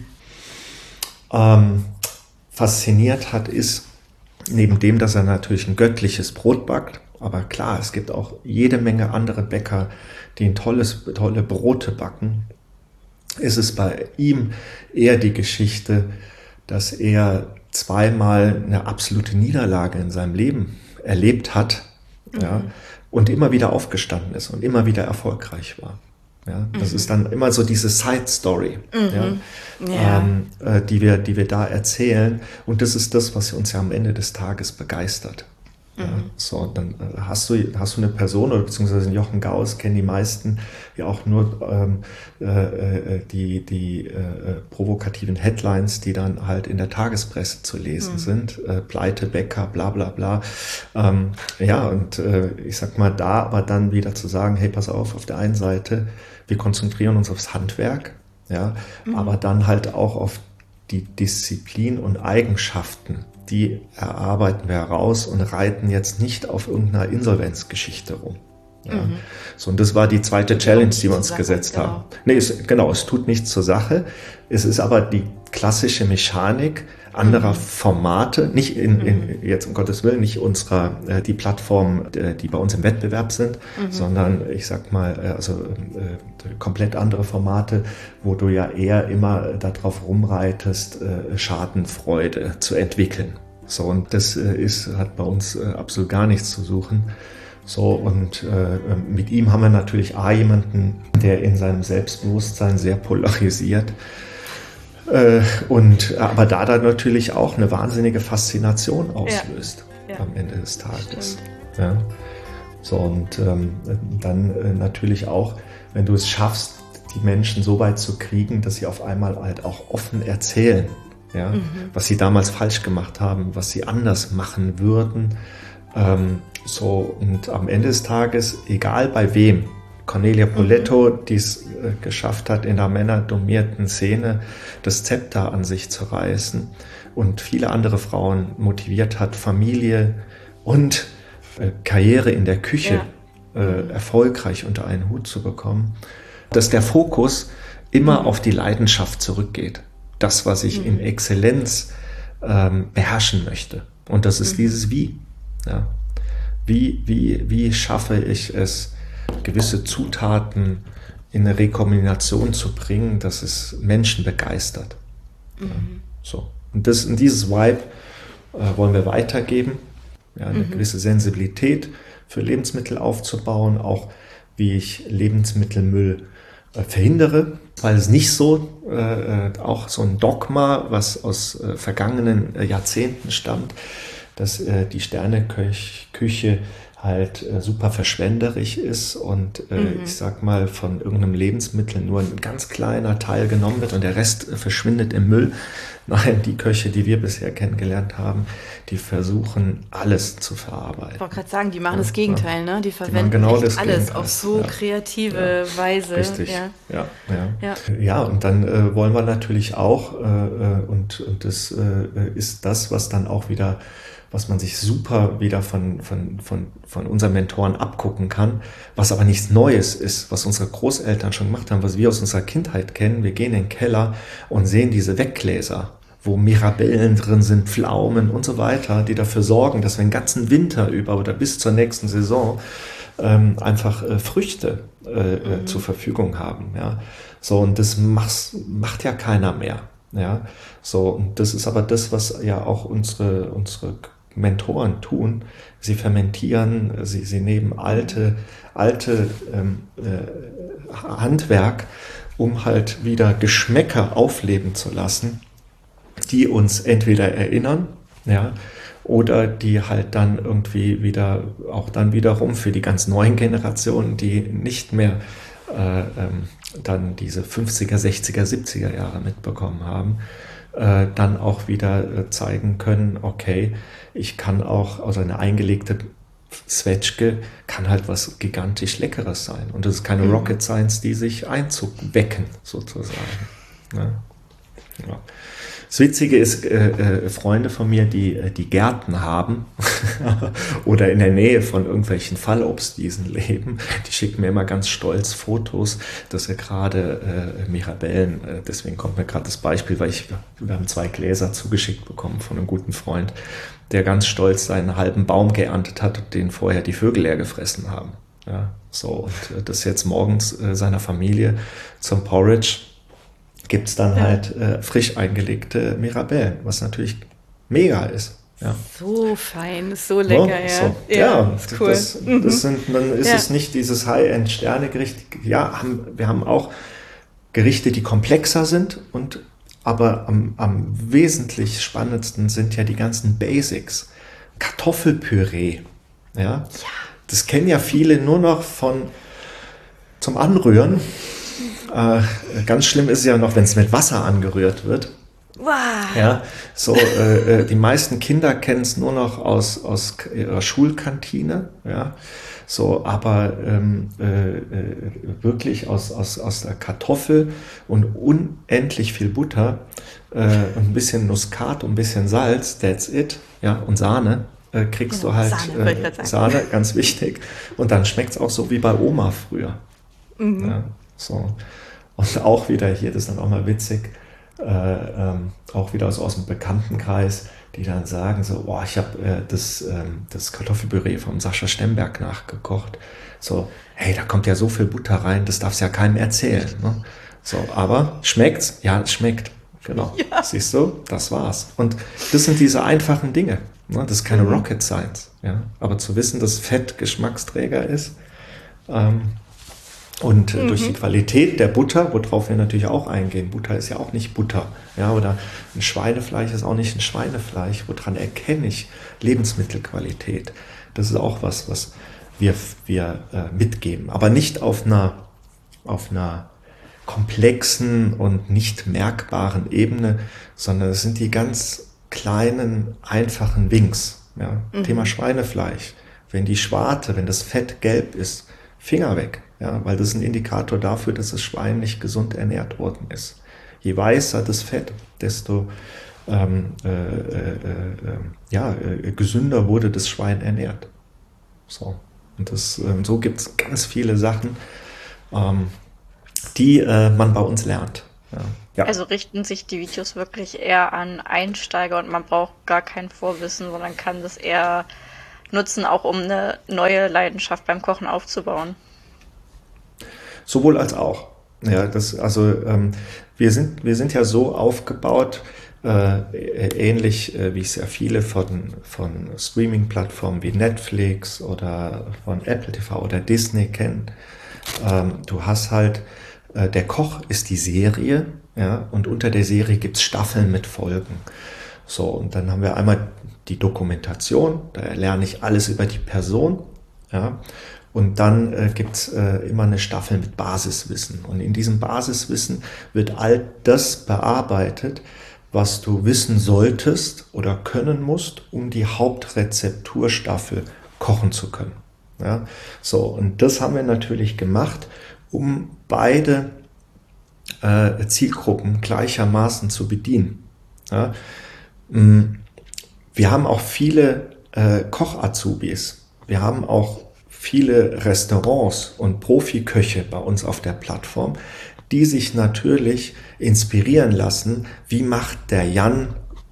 ähm, fasziniert hat, ist, neben dem, dass er natürlich ein göttliches Brot backt, aber klar, es gibt auch jede Menge andere Bäcker, die ein tolles, tolle Brote backen, ist es bei ihm eher die Geschichte, dass er zweimal eine absolute Niederlage in seinem Leben erlebt hat, mhm. ja, und immer wieder aufgestanden ist und immer wieder erfolgreich war. Ja, das mhm. ist dann immer so diese Side-Story, mhm. ja, ja. Ähm, äh, die wir, die wir da erzählen. Und das ist das, was uns ja am Ende des Tages begeistert. Ja, mhm. So, dann äh, hast du, hast du eine Person, oder beziehungsweise Jochen Gaues kennen die meisten ja auch nur ähm, äh, die, die äh, provokativen Headlines, die dann halt in der Tagespresse zu lesen mhm. sind. Äh, Pleite, Bäcker, bla bla bla. Ähm, ja, und äh, ich sag mal, da aber dann wieder zu sagen, hey, pass auf, auf der einen Seite, wir konzentrieren uns aufs Handwerk, ja, mhm. aber dann halt auch auf die Disziplin und Eigenschaften, die erarbeiten wir heraus und reiten jetzt nicht auf irgendeiner Insolvenzgeschichte rum. Ja. Mhm. So, und das war die zweite Challenge, die wir uns Sache, gesetzt genau. haben. Nee, es, genau, es tut nichts zur Sache. Es ist aber die klassische Mechanik anderer mhm. Formate, nicht in, in, jetzt um Gottes Willen, nicht unserer, äh, die Plattformen, äh, die bei uns im Wettbewerb sind, mhm. sondern ich sag mal, äh, also äh, komplett andere Formate, wo du ja eher immer darauf rumreitest, äh, Schadenfreude zu entwickeln. So, und das äh, ist, hat bei uns äh, absolut gar nichts zu suchen. So, und äh, mit ihm haben wir natürlich A, jemanden, der in seinem Selbstbewusstsein sehr polarisiert, äh, und aber da dann natürlich auch eine wahnsinnige Faszination auslöst, ja. Ja. am Ende des Tages. Ja. So, und ähm, dann äh, natürlich auch, wenn du es schaffst, die Menschen so weit zu kriegen, dass sie auf einmal halt auch offen erzählen, ja, mhm. was sie damals falsch gemacht haben, was sie anders machen würden. Ähm, so, und am Ende des Tages, egal bei wem, Cornelia Poletto, mhm. die es äh, geschafft hat, in der männerdominierten Szene das Zepter an sich zu reißen und viele andere Frauen motiviert hat, Familie und äh, Karriere in der Küche ja. äh, erfolgreich unter einen Hut zu bekommen, dass der Fokus immer mhm. auf die Leidenschaft zurückgeht. Das, was ich mhm. in Exzellenz ähm, beherrschen möchte. Und das ist mhm. dieses Wie. Ja. Wie, wie, wie schaffe ich es, gewisse Zutaten in eine Rekombination zu bringen, dass es Menschen begeistert. Mhm. Ja, so. Und das, und dieses Vibe äh, wollen wir weitergeben, ja, eine mhm. gewisse Sensibilität für Lebensmittel aufzubauen, auch wie ich Lebensmittelmüll äh, verhindere, weil es nicht so, äh, auch so ein Dogma, was aus äh, vergangenen äh, Jahrzehnten stammt, dass äh, die Sterneküche halt äh, super verschwenderisch ist und äh, mhm. ich sag mal von irgendeinem Lebensmittel nur ein ganz kleiner Teil genommen wird und der Rest äh, verschwindet im Müll. Nein, die Köche, die wir bisher kennengelernt haben, die versuchen alles zu verarbeiten. Ich wollte gerade sagen, die machen ja, das Gegenteil, ja. ne? Die verwenden die genau echt alles Gegenteil. auf so ja. kreative ja. Weise. Richtig, ja. Ja, ja. Ja. ja und dann äh, wollen wir natürlich auch äh, und, und das äh, ist das, was dann auch wieder was man sich super wieder von, von, von, von unseren Mentoren abgucken kann, was aber nichts Neues ist, was unsere Großeltern schon gemacht haben, was wir aus unserer Kindheit kennen. Wir gehen in den Keller und sehen diese Weggläser, wo Mirabellen drin sind, Pflaumen und so weiter, die dafür sorgen, dass wir den ganzen Winter über oder bis zur nächsten Saison ähm, einfach äh, Früchte äh, mhm. zur Verfügung haben. Ja. So, und das macht, macht ja keiner mehr. Ja. So, und das ist aber das, was ja auch unsere, unsere Mentoren tun. Sie fermentieren, sie, sie nehmen alte, alte ähm, äh, Handwerk, um halt wieder Geschmäcker aufleben zu lassen, die uns entweder erinnern, ja, oder die halt dann irgendwie wieder, auch dann wiederum für die ganz neuen Generationen, die nicht mehr äh, ähm, dann diese fünfziger, sechziger, siebziger Jahre mitbekommen haben, äh, dann auch wieder äh, zeigen können, okay, ich kann auch, also eine eingelegte Zwetschge kann halt was gigantisch Leckeres sein. Und das ist keine mhm. Rocket Science, die sich Einzug wecken, sozusagen. Ja. Ja. Das Witzige ist, äh, äh, Freunde von mir, die, die Gärten haben oder in der Nähe von irgendwelchen Fallobstwiesen leben, die schicken mir immer ganz stolz Fotos, dass er gerade äh, Mirabellen, äh, deswegen kommt mir gerade das Beispiel, weil ich, wir haben zwei Gläser zugeschickt bekommen von einem guten Freund, der ganz stolz seinen halben Baum geerntet hat, den vorher die Vögel leer gefressen haben. Ja, so, und äh, das jetzt morgens äh, seiner Familie zum Porridge gibt es dann ja. halt äh, frisch eingelegte Mirabellen, was natürlich mega ist. Ja. So fein, so lecker, ja. So, ja, ja ist cool. Das, das sind, dann ist ja. es nicht dieses High-End-Sterne-Gericht. Ja, haben, wir haben auch Gerichte, die komplexer sind, und aber am, am wesentlich spannendsten sind ja die ganzen Basics. Kartoffelpüree, ja. ja. Das kennen ja viele nur noch von zum Anrühren. Äh, ganz schlimm ist es ja noch, wenn es mit Wasser angerührt wird. Wow. Ja, so, äh, die meisten Kinder kennen es nur noch aus, aus ihrer Schulkantine, ja, so, aber ähm, äh, wirklich aus, aus, aus der Kartoffel und unendlich viel Butter, äh, ein bisschen Muskat und ein bisschen Salz, that's it, ja, und Sahne. Äh, kriegst genau, du halt Sahne, äh, Sahne, ganz wichtig. Und dann schmeckt es auch so wie bei Oma früher. Mhm. Ja, so. Und auch wieder hier, das ist dann auch mal witzig, äh, ähm, auch wieder so aus dem Bekanntenkreis, die dann sagen so, boah, ich habe äh, das, ähm, das Kartoffelpüree vom Sascha Stemberg nachgekocht. So, hey, da kommt ja so viel Butter rein, das darfst ja keinem erzählen. Ne? So, aber schmeckt's? Ja, es schmeckt. Genau. Ja. Siehst du, das war's. Und das sind diese einfachen Dinge. Ne? Das ist keine mhm. Rocket Science. Ja? Aber zu wissen, dass Fett Geschmacksträger ist, ähm, und mhm. durch die Qualität der Butter, worauf wir natürlich auch eingehen, Butter ist ja auch nicht Butter, ja, oder ein Schweinefleisch ist auch nicht ein Schweinefleisch, woran erkenne ich Lebensmittelqualität? Das ist auch was, was wir, wir äh, mitgeben, aber nicht auf einer, auf einer komplexen und nicht merkbaren Ebene, sondern es sind die ganz kleinen, einfachen Winks. Ja? Mhm. Thema Schweinefleisch. Wenn die Schwarte, wenn das Fett gelb ist, Finger weg. Ja? Weil das ist ein Indikator dafür, dass das Schwein nicht gesund ernährt worden ist. Je weißer das Fett, desto ähm, äh, äh, äh, ja, äh, gesünder wurde das Schwein ernährt. So. Und das, ähm, so gibt es ganz viele Sachen, ähm, die äh, man bei uns lernt. Ja. Ja. Also richten sich die Videos wirklich eher an Einsteiger und man braucht gar kein Vorwissen, sondern kann das eher nutzen, auch um eine neue Leidenschaft beim Kochen aufzubauen. Sowohl als auch. Ja, das, also ähm, wir sind, wir sind ja so aufgebaut, äh, ähnlich äh, wie es ja viele von, von Streaming-Plattformen wie Netflix oder von Apple T V oder Disney kennen. Ähm, du hast halt, äh, der Koch ist die Serie, ja, und unter der Serie gibt es Staffeln mit Folgen. So, und dann haben wir einmal die Dokumentation, da lerne ich alles über die Person, ja, und dann äh, gibt es äh, immer eine Staffel mit Basiswissen. Und in diesem Basiswissen wird all das bearbeitet, was du wissen solltest oder können musst, um die Hauptrezepturstaffel kochen zu können. Ja, so, und das haben wir natürlich gemacht, um beide äh, Zielgruppen gleichermaßen zu bedienen. Ja, wir haben auch viele äh, Koch-Azubis. Wir haben auch viele Restaurants und Profiköche bei uns auf der Plattform, die sich natürlich inspirieren lassen, wie macht der Jan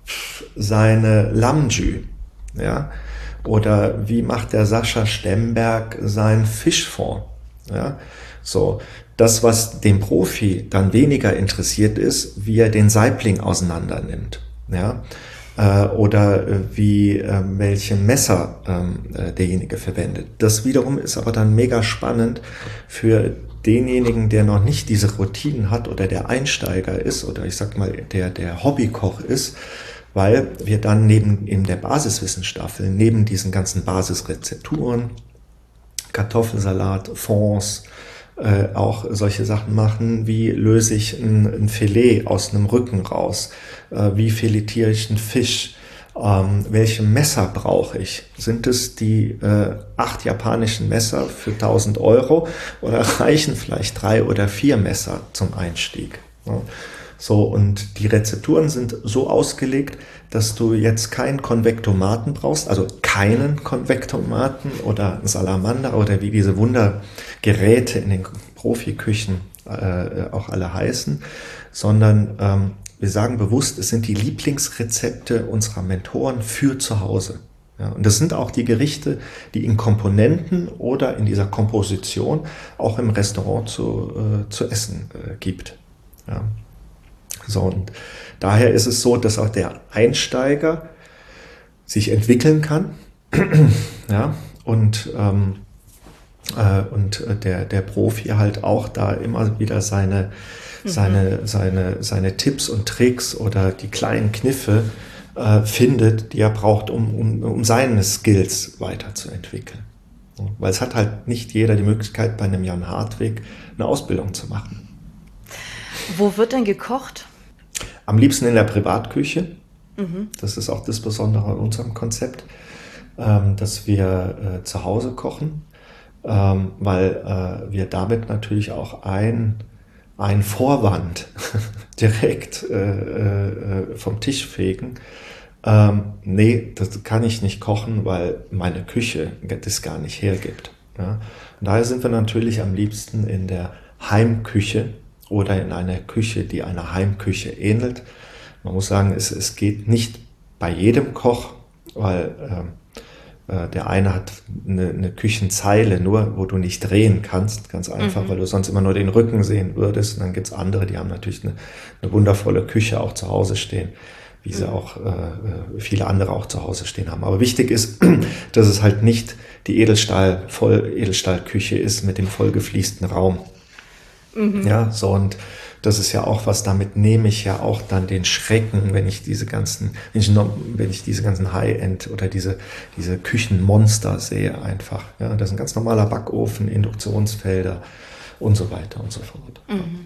seine Lamjü, ja? Oder wie macht der Sascha Stemberg seinen Fischfond, ja? So, das, was dem Profi dann weniger interessiert ist, wie er den Saibling auseinander nimmt, ja? Äh, oder äh, wie äh, welche Messer äh, derjenige verwendet. Das wiederum ist aber dann mega spannend für denjenigen, der noch nicht diese Routinen hat oder der Einsteiger ist oder ich sag mal, der, der Hobbykoch ist, weil wir dann neben in der Basiswissensstaffel, neben diesen ganzen Basisrezepturen, Kartoffelsalat, Fonds, äh, auch solche Sachen machen, wie löse ich ein, ein Filet aus einem Rücken raus, äh, wie filetiere ich einen Fisch, Ähm, welche Messer brauche ich? Sind es die äh, acht japanischen Messer für tausend Euro oder reichen vielleicht drei oder vier Messer zum Einstieg? Ja. So, und die Rezepturen sind so ausgelegt, dass du jetzt keinen Konvektomaten brauchst, also keinen Konvektomaten oder einen Salamander oder wie diese Wundergeräte in den Profiküchen äh, auch alle heißen, sondern ähm, wir sagen bewusst, es sind die Lieblingsrezepte unserer Mentoren für zu Hause. Ja, und das sind auch die Gerichte, die in Komponenten oder in dieser Komposition auch im Restaurant zu, äh, zu essen äh, gibt. Ja. So, und daher ist es so, dass auch der Einsteiger sich entwickeln kann, ja, und, ähm, äh, und der, der Profi halt auch da immer wieder seine seine, seine, seine Tipps und Tricks oder die kleinen Kniffe äh, findet, die er braucht, um, um, um seine Skills weiterzuentwickeln. So, weil es hat halt nicht jeder die Möglichkeit, bei einem Jan Hartwig eine Ausbildung zu machen. Wo wird denn gekocht? Am liebsten in der Privatküche. Mhm. Das ist auch das Besondere an unserem Konzept, ähm, dass wir äh, zu Hause kochen, ähm, weil äh, wir damit natürlich auch ein ein Vorwand direkt äh, äh, vom Tisch fegen. Ähm, nee, das kann ich nicht kochen, weil meine Küche das gar nicht hergibt. Ja? Und daher sind wir natürlich am liebsten in der Heimküche oder in einer Küche, die einer Heimküche ähnelt. Man muss sagen, es, es geht nicht bei jedem Koch, weil ähm, der eine hat eine, eine Küchenzeile nur, wo du nicht drehen kannst, ganz einfach, mhm. weil du sonst immer nur den Rücken sehen würdest. Und dann gibt's andere, die haben natürlich eine, eine wundervolle Küche auch zu Hause stehen, wie sie mhm. auch äh, viele andere auch zu Hause stehen haben. Aber wichtig ist, dass es halt nicht die Edelstahl, voll Edelstahlküche ist mit dem vollgefließten Raum. Mhm. Ja, so, und das ist ja auch was, damit nehme ich ja auch dann den Schrecken, wenn ich diese ganzen, wenn ich, noch, wenn ich diese ganzen High-End oder diese, diese Küchenmonster sehe einfach. Ja, das ist ein ganz normaler Backofen, Induktionsfelder und so weiter und so fort. Mhm.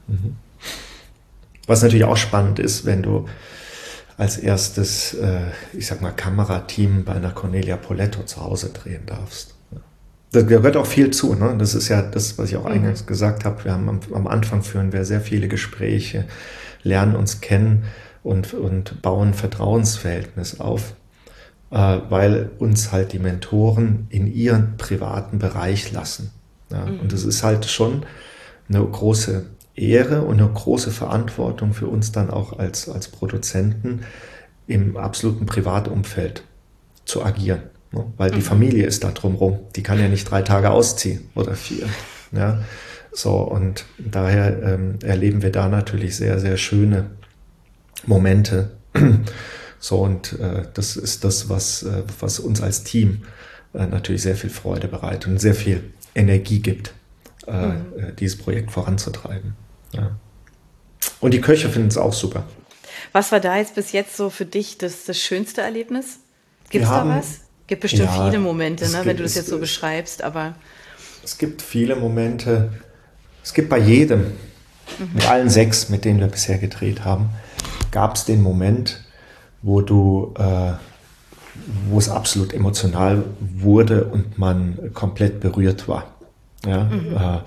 Mhm. Was natürlich auch spannend ist, wenn du als erstes, äh, ich sag mal, Kamerateam bei einer Cornelia Poletto zu Hause drehen darfst. Da gehört auch viel zu, ne? Das ist ja das, was ich auch eingangs mhm. gesagt habe. Wir haben am, am Anfang führen wir sehr viele Gespräche, lernen uns kennen und, und bauen ein Vertrauensverhältnis auf, äh, weil uns halt die Mentoren in ihren privaten Bereich lassen. Ja? Mhm. Und das ist halt schon eine große Ehre und eine große Verantwortung für uns dann auch als, als Produzenten im absoluten Privatumfeld zu agieren. Ne? Weil die Familie ist da drumherum. Die kann ja nicht drei Tage ausziehen oder vier. Ja? So, und daher ähm, erleben wir da natürlich sehr, sehr schöne Momente. So, und äh, das ist das, was, äh, was uns als Team äh, natürlich sehr viel Freude bereitet und sehr viel Energie gibt, äh, mhm. dieses Projekt voranzutreiben. Ja. Und die Köche finden es auch super. Was war da jetzt bis jetzt so für dich das, das schönste Erlebnis? Gibt es da was? Gibt bestimmt ja, viele Momente, ne, gibt, wenn du das jetzt so beschreibst, aber... Es gibt viele Momente. Es gibt bei jedem, mhm. mit allen sechs, mit denen wir bisher gedreht haben, gab es den Moment, wo du, äh, wo es absolut emotional wurde und man komplett berührt war. Ja, mhm. äh,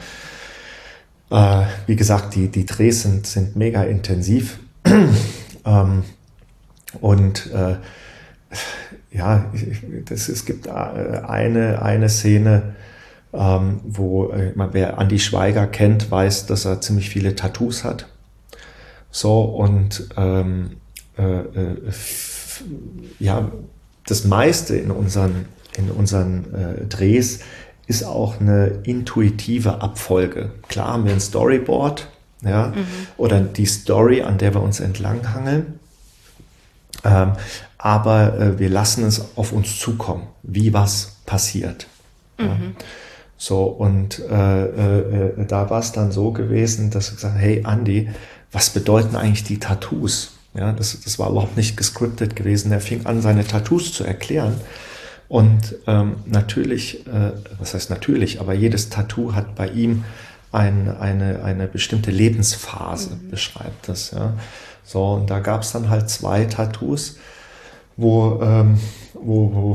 äh, wie gesagt, die, die Drehs sind, sind mega intensiv. ähm, und äh, ja, das, es gibt eine, eine Szene, ähm, wo äh, wer Andi Schweiger kennt, weiß, dass er ziemlich viele Tattoos hat. So, und ähm, äh, f- ja, das meiste in unseren, in unseren äh, Drehs ist auch eine intuitive Abfolge. Klar haben wir ein Storyboard, ja, mhm. oder die Story, an der wir uns entlanghangeln. Ähm, aber äh, wir lassen es auf uns zukommen, wie was passiert. Mhm. Ja. So, und äh, äh, da war es dann so gewesen, dass ich gesagt habe, hey Andi, was bedeuten eigentlich die Tattoos? Ja, das, das war überhaupt nicht gescriptet gewesen. Er fing an, seine Tattoos zu erklären. Und ähm, natürlich, äh, was heißt natürlich, aber jedes Tattoo hat bei ihm ein, eine, eine bestimmte Lebensphase, mhm. beschreibt das. Ja. So, und da gab es dann halt zwei Tattoos, wo, ähm, wo, wo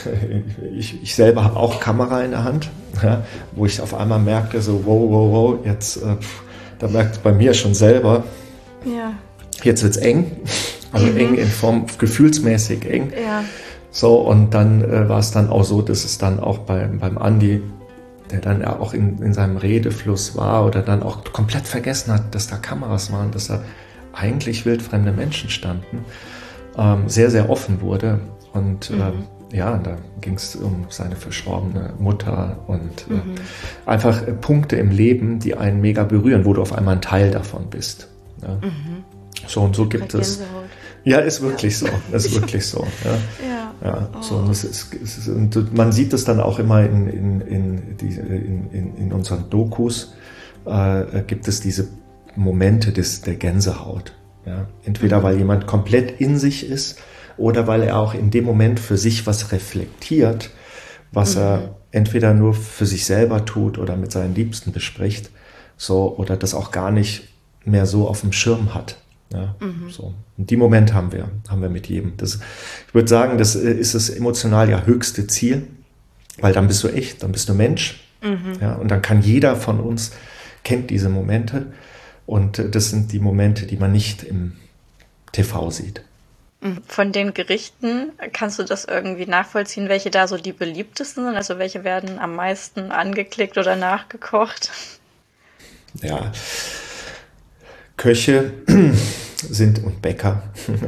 ich, ich selber habe auch Kamera in der Hand, ja, wo ich auf einmal merkte, so wow, wow, wow, jetzt, äh, da merkt bei mir schon selber, ja. jetzt wird's eng, also mhm. eng in Form, gefühlsmäßig eng. Ja. So, und dann äh, war es dann auch so, dass es dann auch beim, beim Andi, der dann ja auch in, in seinem Redefluss war oder dann auch komplett vergessen hat, dass da Kameras waren, dass da eigentlich wildfremde Menschen standen, ähm, sehr, sehr offen wurde. Und mhm. ähm, ja, da ging es um seine verstorbene Mutter und mhm. äh, einfach äh, Punkte im Leben, die einen mega berühren, wo du auf einmal ein Teil davon bist. Ja. Mhm. So und so gibt es. Ja, ist wirklich ja. so. Ist wirklich so. Ja. Ja. Ja, oh. so, und, es ist, es ist, und man sieht es dann auch immer in, in, in, die, in, in, in unseren Dokus, äh, gibt es diese Momente des, der Gänsehaut. Ja? Entweder mhm. weil jemand komplett in sich ist oder weil er auch in dem Moment für sich was reflektiert, was mhm. er entweder nur für sich selber tut oder mit seinen Liebsten bespricht, so, oder das auch gar nicht mehr so auf dem Schirm hat. Ja, mhm. so. Und die Momente haben wir, haben wir mit jedem. Das, ich würde sagen, das ist das emotional ja höchste Ziel, weil dann bist du echt, dann bist du Mensch. Mhm. Ja, und dann kann jeder von uns, kennt diese Momente. Und das sind die Momente, die man nicht im T V sieht. Von den Gerichten, kannst du das irgendwie nachvollziehen, welche da so die beliebtesten sind? Also welche werden am meisten angeklickt oder nachgekocht? Ja, Köche sind und Bäcker,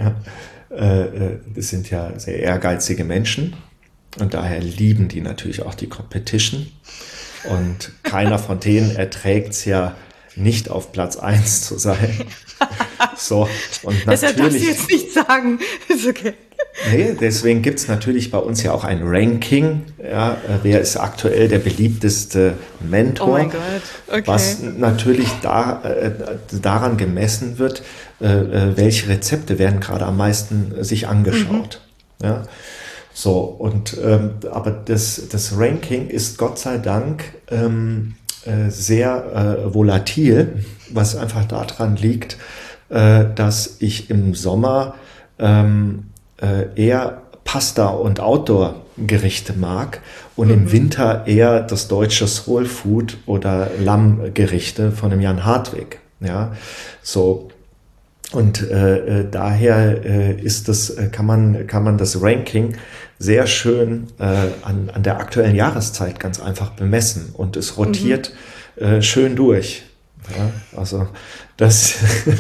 das sind ja sehr ehrgeizige Menschen und daher lieben die natürlich auch die Competition und keiner von denen erträgt es ja nicht auf Platz eins zu sein. So, und natürlich, das darfst du jetzt nicht sagen. Ist okay. Nee, deswegen gibt es natürlich bei uns ja auch ein Ranking. Ja, wer ist aktuell der beliebteste Mentor? Oh mein Gott, okay. Was natürlich da, äh, daran gemessen wird, äh, welche Rezepte werden gerade am meisten sich angeschaut. Mhm. Ja, so, und ähm, aber das, das Ranking ist Gott sei Dank ähm, äh, sehr äh, volatil, was einfach daran liegt, äh, dass ich im Sommer ähm, äh, eher Pasta- und Outdoor-Gerichte mag und mhm. im Winter eher das deutsche Soulfood oder Lammgerichte von dem Jan Hartwig. Ja, so. Und äh, daher äh, ist das, kann man, kann man das Ranking sehr schön äh, an, an der aktuellen Jahreszeit ganz einfach bemessen. Und es rotiert mhm. äh, schön durch. Ja, also das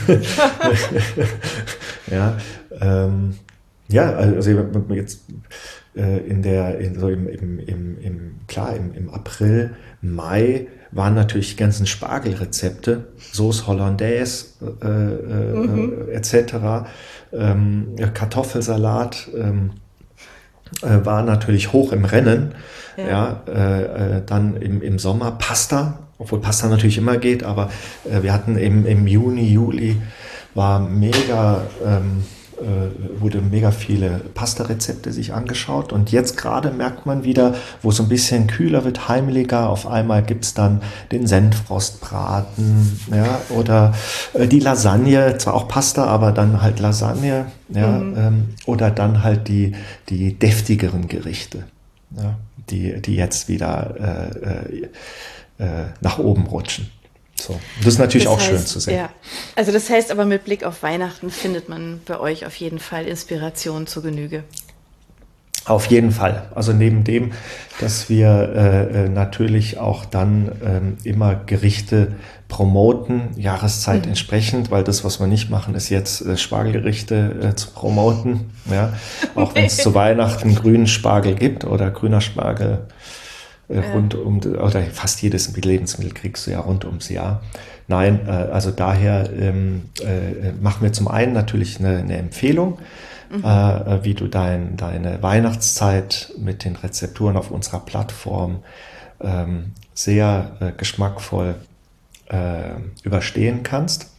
ja, ähm, ja, also jetzt äh, in der, in, so im, im, im, im, klar, im, im April, Mai waren natürlich die ganzen Spargelrezepte, Sauce Hollandaise äh, mhm. äh, et cetera. Ähm, Kartoffelsalat ähm, äh, war natürlich hoch im Rennen. Ja, ja äh, äh, dann im, im Sommer Pasta, obwohl Pasta natürlich immer geht, aber äh, wir hatten im, im Juni, Juli war mega, ähm, äh, wurde mega viele Pasta-Rezepte sich angeschaut und jetzt gerade merkt man wieder, wo es so ein bisschen kühler wird, heimeliger, auf einmal gibt's dann den Senfrostbraten, ja, oder äh, die Lasagne, zwar auch Pasta, aber dann halt Lasagne, ja, mhm. ähm, oder dann halt die, die deftigeren Gerichte, ja, die, die jetzt wieder äh, äh, nach oben rutschen. So. Das ist natürlich das auch heißt, schön zu sehen. Ja. Also das heißt aber, mit Blick auf Weihnachten findet man bei euch auf jeden Fall Inspiration zur Genüge. Auf jeden Fall. Also neben dem, dass wir äh, natürlich auch dann ähm, immer Gerichte promoten, Jahreszeit mhm. entsprechend, weil das, was wir nicht machen, ist jetzt äh, Spargelgerichte äh, zu promoten. Ja? Auch wenn es zu Weihnachten grünen Spargel gibt oder grüner Spargel. Rund um, oder fast jedes Lebensmittel kriegst du ja rund ums Jahr. Nein, äh, also daher ähm, äh, machen wir zum einen natürlich eine, eine Empfehlung, mhm. äh, wie du dein, deine Weihnachtszeit mit den Rezepturen auf unserer Plattform ähm, sehr äh, geschmackvoll äh, überstehen kannst.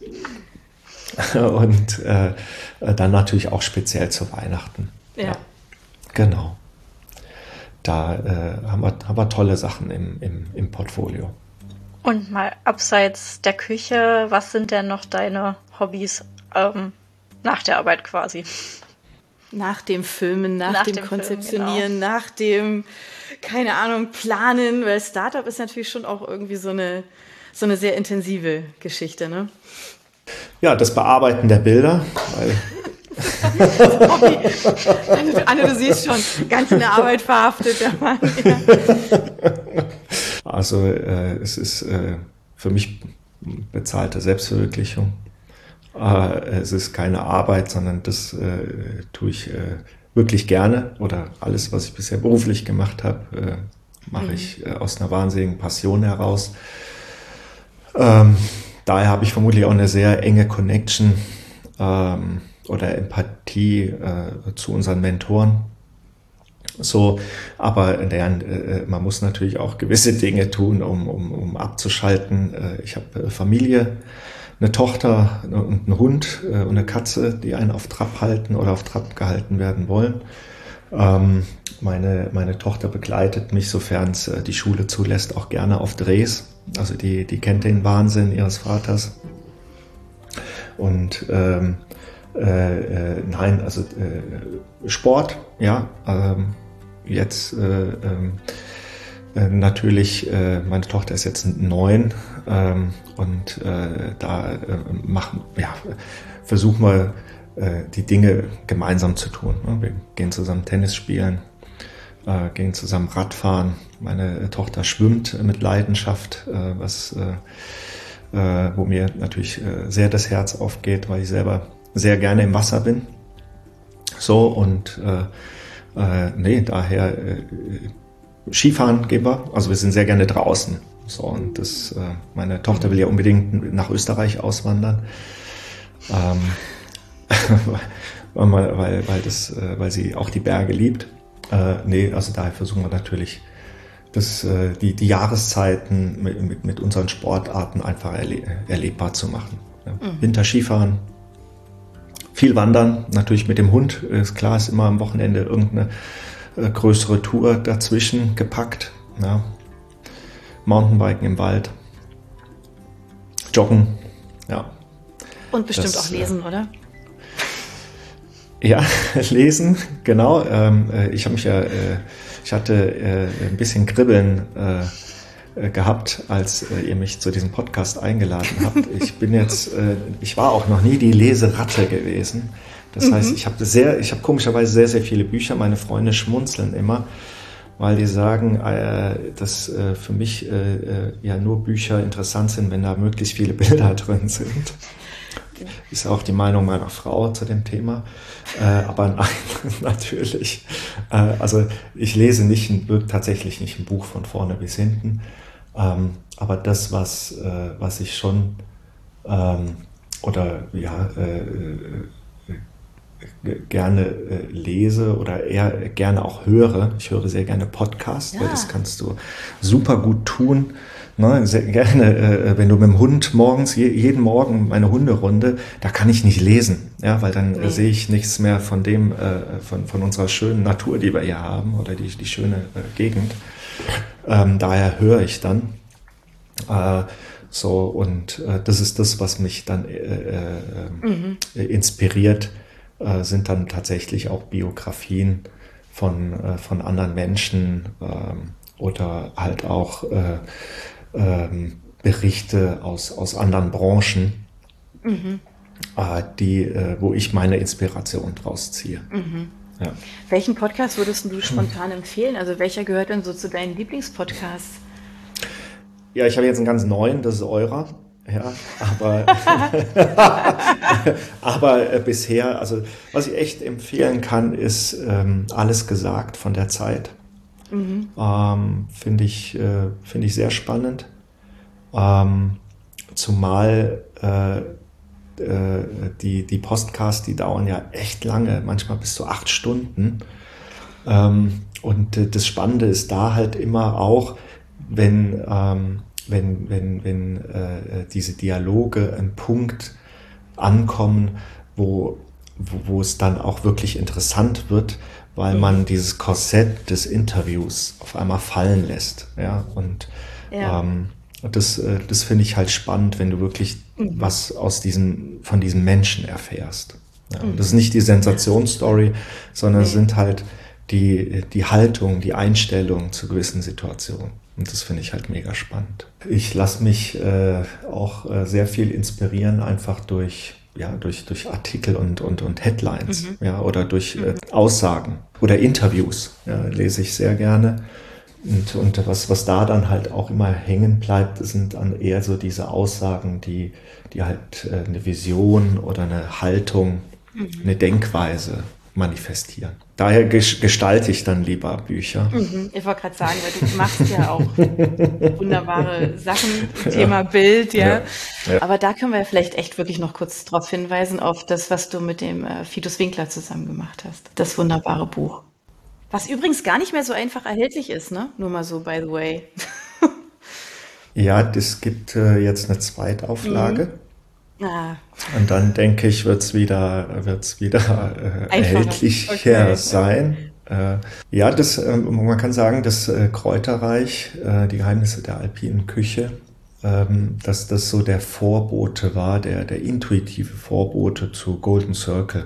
Und äh, dann natürlich auch speziell zu Weihnachten. Ja. Ja. Genau. Da äh, haben, wir, haben wir tolle Sachen im, im, im Portfolio. Und mal abseits der Küche, was sind denn noch deine Hobbys ähm, nach der Arbeit quasi? Nach dem Filmen, nach, nach dem, dem Konzeptionieren, Film, genau. nach dem, keine Ahnung, Planen, weil Startup ist natürlich schon auch irgendwie so eine, so eine sehr intensive Geschichte, ne? Ja, das Bearbeiten der Bilder, weil Anne, Anne, du siehst schon, ganz in der Arbeit verhaftet, der Mann. Ja. Also äh, es ist äh, für mich bezahlte Selbstverwirklichung. Äh, es ist keine Arbeit, sondern das äh, tue ich äh, wirklich gerne. Oder alles, was ich bisher beruflich gemacht habe, äh, mache mhm. ich äh, aus einer wahnsinnigen Passion heraus. Ähm, daher habe ich vermutlich auch eine sehr enge Connection ähm, oder Empathie äh, zu unseren Mentoren. So, aber der, äh, man muss natürlich auch gewisse Dinge tun, um, um, um abzuschalten. Äh, ich habe äh, Familie, eine Tochter und einen Hund äh, und eine Katze, die einen auf Trab halten oder auf Trab gehalten werden wollen. Ähm, meine, meine Tochter begleitet mich, sofern es äh, die Schule zulässt, auch gerne auf Drehs. Also die, die kennt den Wahnsinn ihres Vaters. Und ähm, Äh, äh, nein, also äh, Sport, ja, ähm, jetzt äh, äh, natürlich, äh, meine Tochter ist jetzt neun ähm, und äh, da äh, machen, ja, versuchen wir äh, die Dinge gemeinsam zu tun. Ne? Wir gehen zusammen Tennis spielen, äh, gehen zusammen Radfahren. Meine Tochter schwimmt mit Leidenschaft, äh, was äh, äh, wo mir natürlich äh, sehr das Herz aufgeht, weil ich selber sehr gerne im Wasser bin. So, und äh, äh, nee, daher äh, Skifahren gehen wir. Also wir sind sehr gerne draußen. So, und das, äh, meine Tochter will ja unbedingt nach Österreich auswandern. Ähm, weil, weil, weil, das, äh, weil sie auch die Berge liebt. Äh, nee, also daher versuchen wir natürlich, das, äh, die, die Jahreszeiten mit, mit, mit unseren Sportarten einfach erle- erlebbar zu machen. Ja. Mhm. Winter-Skifahren, viel wandern, natürlich mit dem Hund, ist klar, ist immer am Wochenende irgendeine äh, größere Tour dazwischen gepackt. Ja. Mountainbiken im Wald, Joggen, ja. Und bestimmt das, auch lesen, äh, oder? Ja, lesen, genau. Ähm, äh, ich habe mich ja, äh, ich hatte äh, ein bisschen Kribbeln äh, äh, gehabt, als äh, ihr mich zu diesem Podcast eingeladen habt. Ich bin jetzt, äh, ich war auch noch nie die Leseratte gewesen. Das mhm. heißt, ich habe sehr, ich habe komischerweise sehr, sehr viele Bücher. Meine Freunde schmunzeln immer, weil die sagen, äh, dass äh, für mich äh, äh, ja nur Bücher interessant sind, wenn da möglichst viele Bilder drin sind. Ist auch die Meinung meiner Frau zu dem Thema. Äh, aber nein, natürlich. Äh, also ich lese nicht ein, tatsächlich nicht ein Buch von vorne bis hinten. Ähm, aber das, was, äh, was ich schon ähm, oder ja äh, äh, gerne äh, lese oder eher gerne auch höre. Ich höre sehr gerne Podcasts, ja. weil das kannst du super gut tun. Ne, sehr gerne, äh, wenn du mit dem Hund morgens, je, jeden Morgen meine Hunderunde, da kann ich nicht lesen, ja, weil dann nee. äh, sehe ich nichts mehr von dem, äh, von, von unserer schönen Natur, die wir hier haben oder die, die schöne äh, Gegend. Ähm, daher höre ich dann. Äh, so, und äh, das ist das, was mich dann äh, äh, mhm. inspiriert, äh, sind dann tatsächlich auch Biografien von, äh, von anderen Menschen äh, oder halt auch äh, Ähm, Berichte aus, aus anderen Branchen, mhm. äh, die, äh, wo ich meine Inspiration draus ziehe. Mhm. Ja. Welchen Podcast würdest du spontan empfehlen? Also welcher gehört denn so zu deinen Lieblingspodcasts? Ja, ich habe jetzt einen ganz neuen, das ist eurer. Ja, aber, aber äh, bisher, also was ich echt empfehlen kann, ist ähm, Alles gesagt von der Zeit. Mhm. Ähm, finde ich, äh, finde ich sehr spannend. Ähm, zumal äh, äh, die, die Podcasts, die dauern ja echt lange, manchmal bis zu acht Stunden. Ähm, und äh, das Spannende ist da halt immer auch, wenn, ähm, wenn, wenn, wenn äh, diese Dialoge an Punkt ankommen, wo, wo, wo es dann auch wirklich interessant wird, weil man dieses Korsett des Interviews auf einmal fallen lässt. Ja? Und ja. ähm, das, äh, das finde ich halt spannend, wenn du wirklich mhm. was aus diesen, von diesen Menschen erfährst. Ja? Mhm. Das ist nicht die Sensationsstory, sondern es mhm. sind halt die, die Haltung, die Einstellung zu gewissen Situationen. Und das finde ich halt mega spannend. Ich lasse mich äh, auch äh, sehr viel inspirieren, einfach durch ja, durch, durch Artikel und, und, und Headlines, mhm. ja, oder durch mhm. äh, Aussagen oder Interviews, ja, lese ich sehr gerne. Und, und was, was da dann halt auch immer hängen bleibt, sind dann eher so diese Aussagen, die, die halt äh, eine Vision oder eine Haltung, mhm. eine Denkweise manifestieren. Daher gestalte ich dann lieber Bücher. Mhm. Ich wollte gerade sagen, weil du machst ja auch wunderbare Sachen, Thema ja. Bild, ja. Ja. ja. Aber da können wir vielleicht echt wirklich noch kurz darauf hinweisen, auf das, was du mit dem äh, Vitus Winkler zusammen gemacht hast. Das wunderbare Buch. Was übrigens gar nicht mehr so einfach erhältlich ist, ne? Nur mal so, by the way. Ja, das gibt äh, jetzt eine Zweitauflage. Mhm. Ah. Und dann denke ich, wird es wieder, wird's wieder äh, erhältlicher okay. sein. Äh, ja, das, äh, man kann sagen, das äh, Kräuterreich, äh, die Geheimnisse der alpinen Küche, ähm, dass das so der Vorbote war, der, der intuitive Vorbote zu Golden Circle.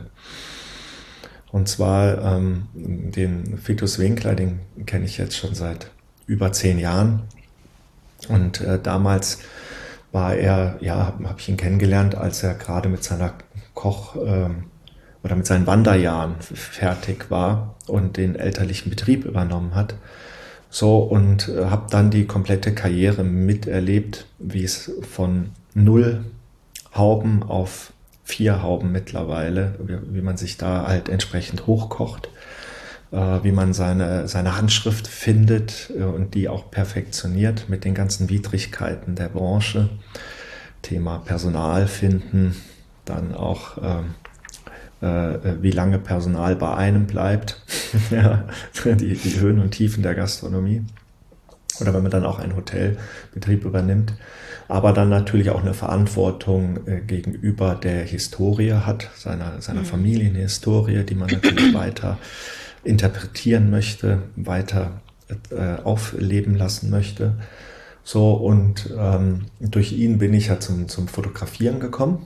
Und zwar ähm, den Vitus Winkler, den kenne ich jetzt schon seit über zehn Jahren. Und äh, damals war er, ja, habe hab ich ihn kennengelernt, als er gerade mit seiner Koch- ähm, oder mit seinen Wanderjahren fertig war und den elterlichen Betrieb übernommen hat. So, und äh, habe dann die komplette Karriere miterlebt, wie es von null Hauben auf vier Hauben mittlerweile, wie, wie man sich da halt entsprechend hochkocht, äh, wie man seine, seine Handschrift findet äh, und die auch perfektioniert mit den ganzen Widrigkeiten der Branche. Thema Personal finden, dann auch äh, äh, wie lange Personal bei einem bleibt, ja, die, die Höhen und Tiefen der Gastronomie. Oder wenn man dann auch einen Hotelbetrieb übernimmt. Aber dann natürlich auch eine Verantwortung äh, gegenüber der Historie hat, seiner, seiner mhm. Familienhistorie, die man natürlich weiter interpretieren möchte, weiter äh, aufleben lassen möchte. So, und ähm, durch ihn bin ich ja zum, zum Fotografieren gekommen.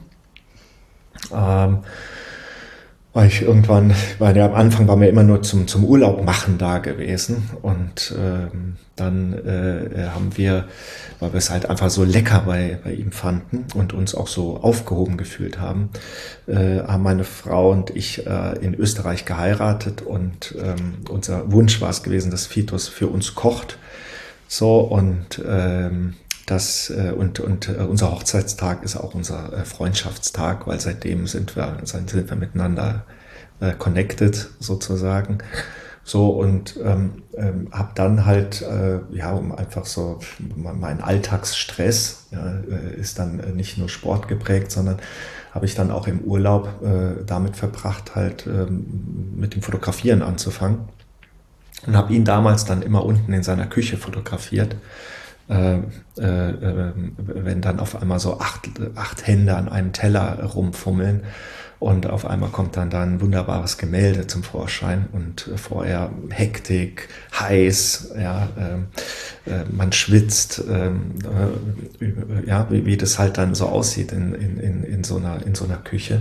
Ähm, weil ich irgendwann, weil ja am Anfang waren wir immer nur zum, zum Urlaub machen da gewesen und ähm, dann äh, haben wir, weil wir es halt einfach so lecker bei, bei ihm fanden und uns auch so aufgehoben gefühlt haben, äh, haben meine Frau und ich äh, in Österreich geheiratet und ähm, unser Wunsch war es gewesen, dass Vitus für uns kocht. So, und ähm, das äh, und und äh, unser Hochzeitstag ist auch unser äh, Freundschaftstag, weil seitdem sind wir sind wir miteinander äh, connected sozusagen. So, und ähm, ähm, habe dann halt äh, ja, um einfach so mein Alltagsstress ja, äh, ist dann äh, nicht nur Sport geprägt, sondern habe ich dann auch im Urlaub äh, damit verbracht, halt ähm, mit dem Fotografieren anzufangen. Und habe ihn damals dann immer unten in seiner Küche fotografiert, äh, äh, wenn dann auf einmal so acht, acht Hände an einem Teller rumfummeln und auf einmal kommt dann da ein wunderbares Gemälde zum Vorschein und vorher Hektik, heiß, ja, äh, äh, man schwitzt, äh, äh, ja, wie, wie das halt dann so aussieht in, in, in, so, einer, in so einer Küche.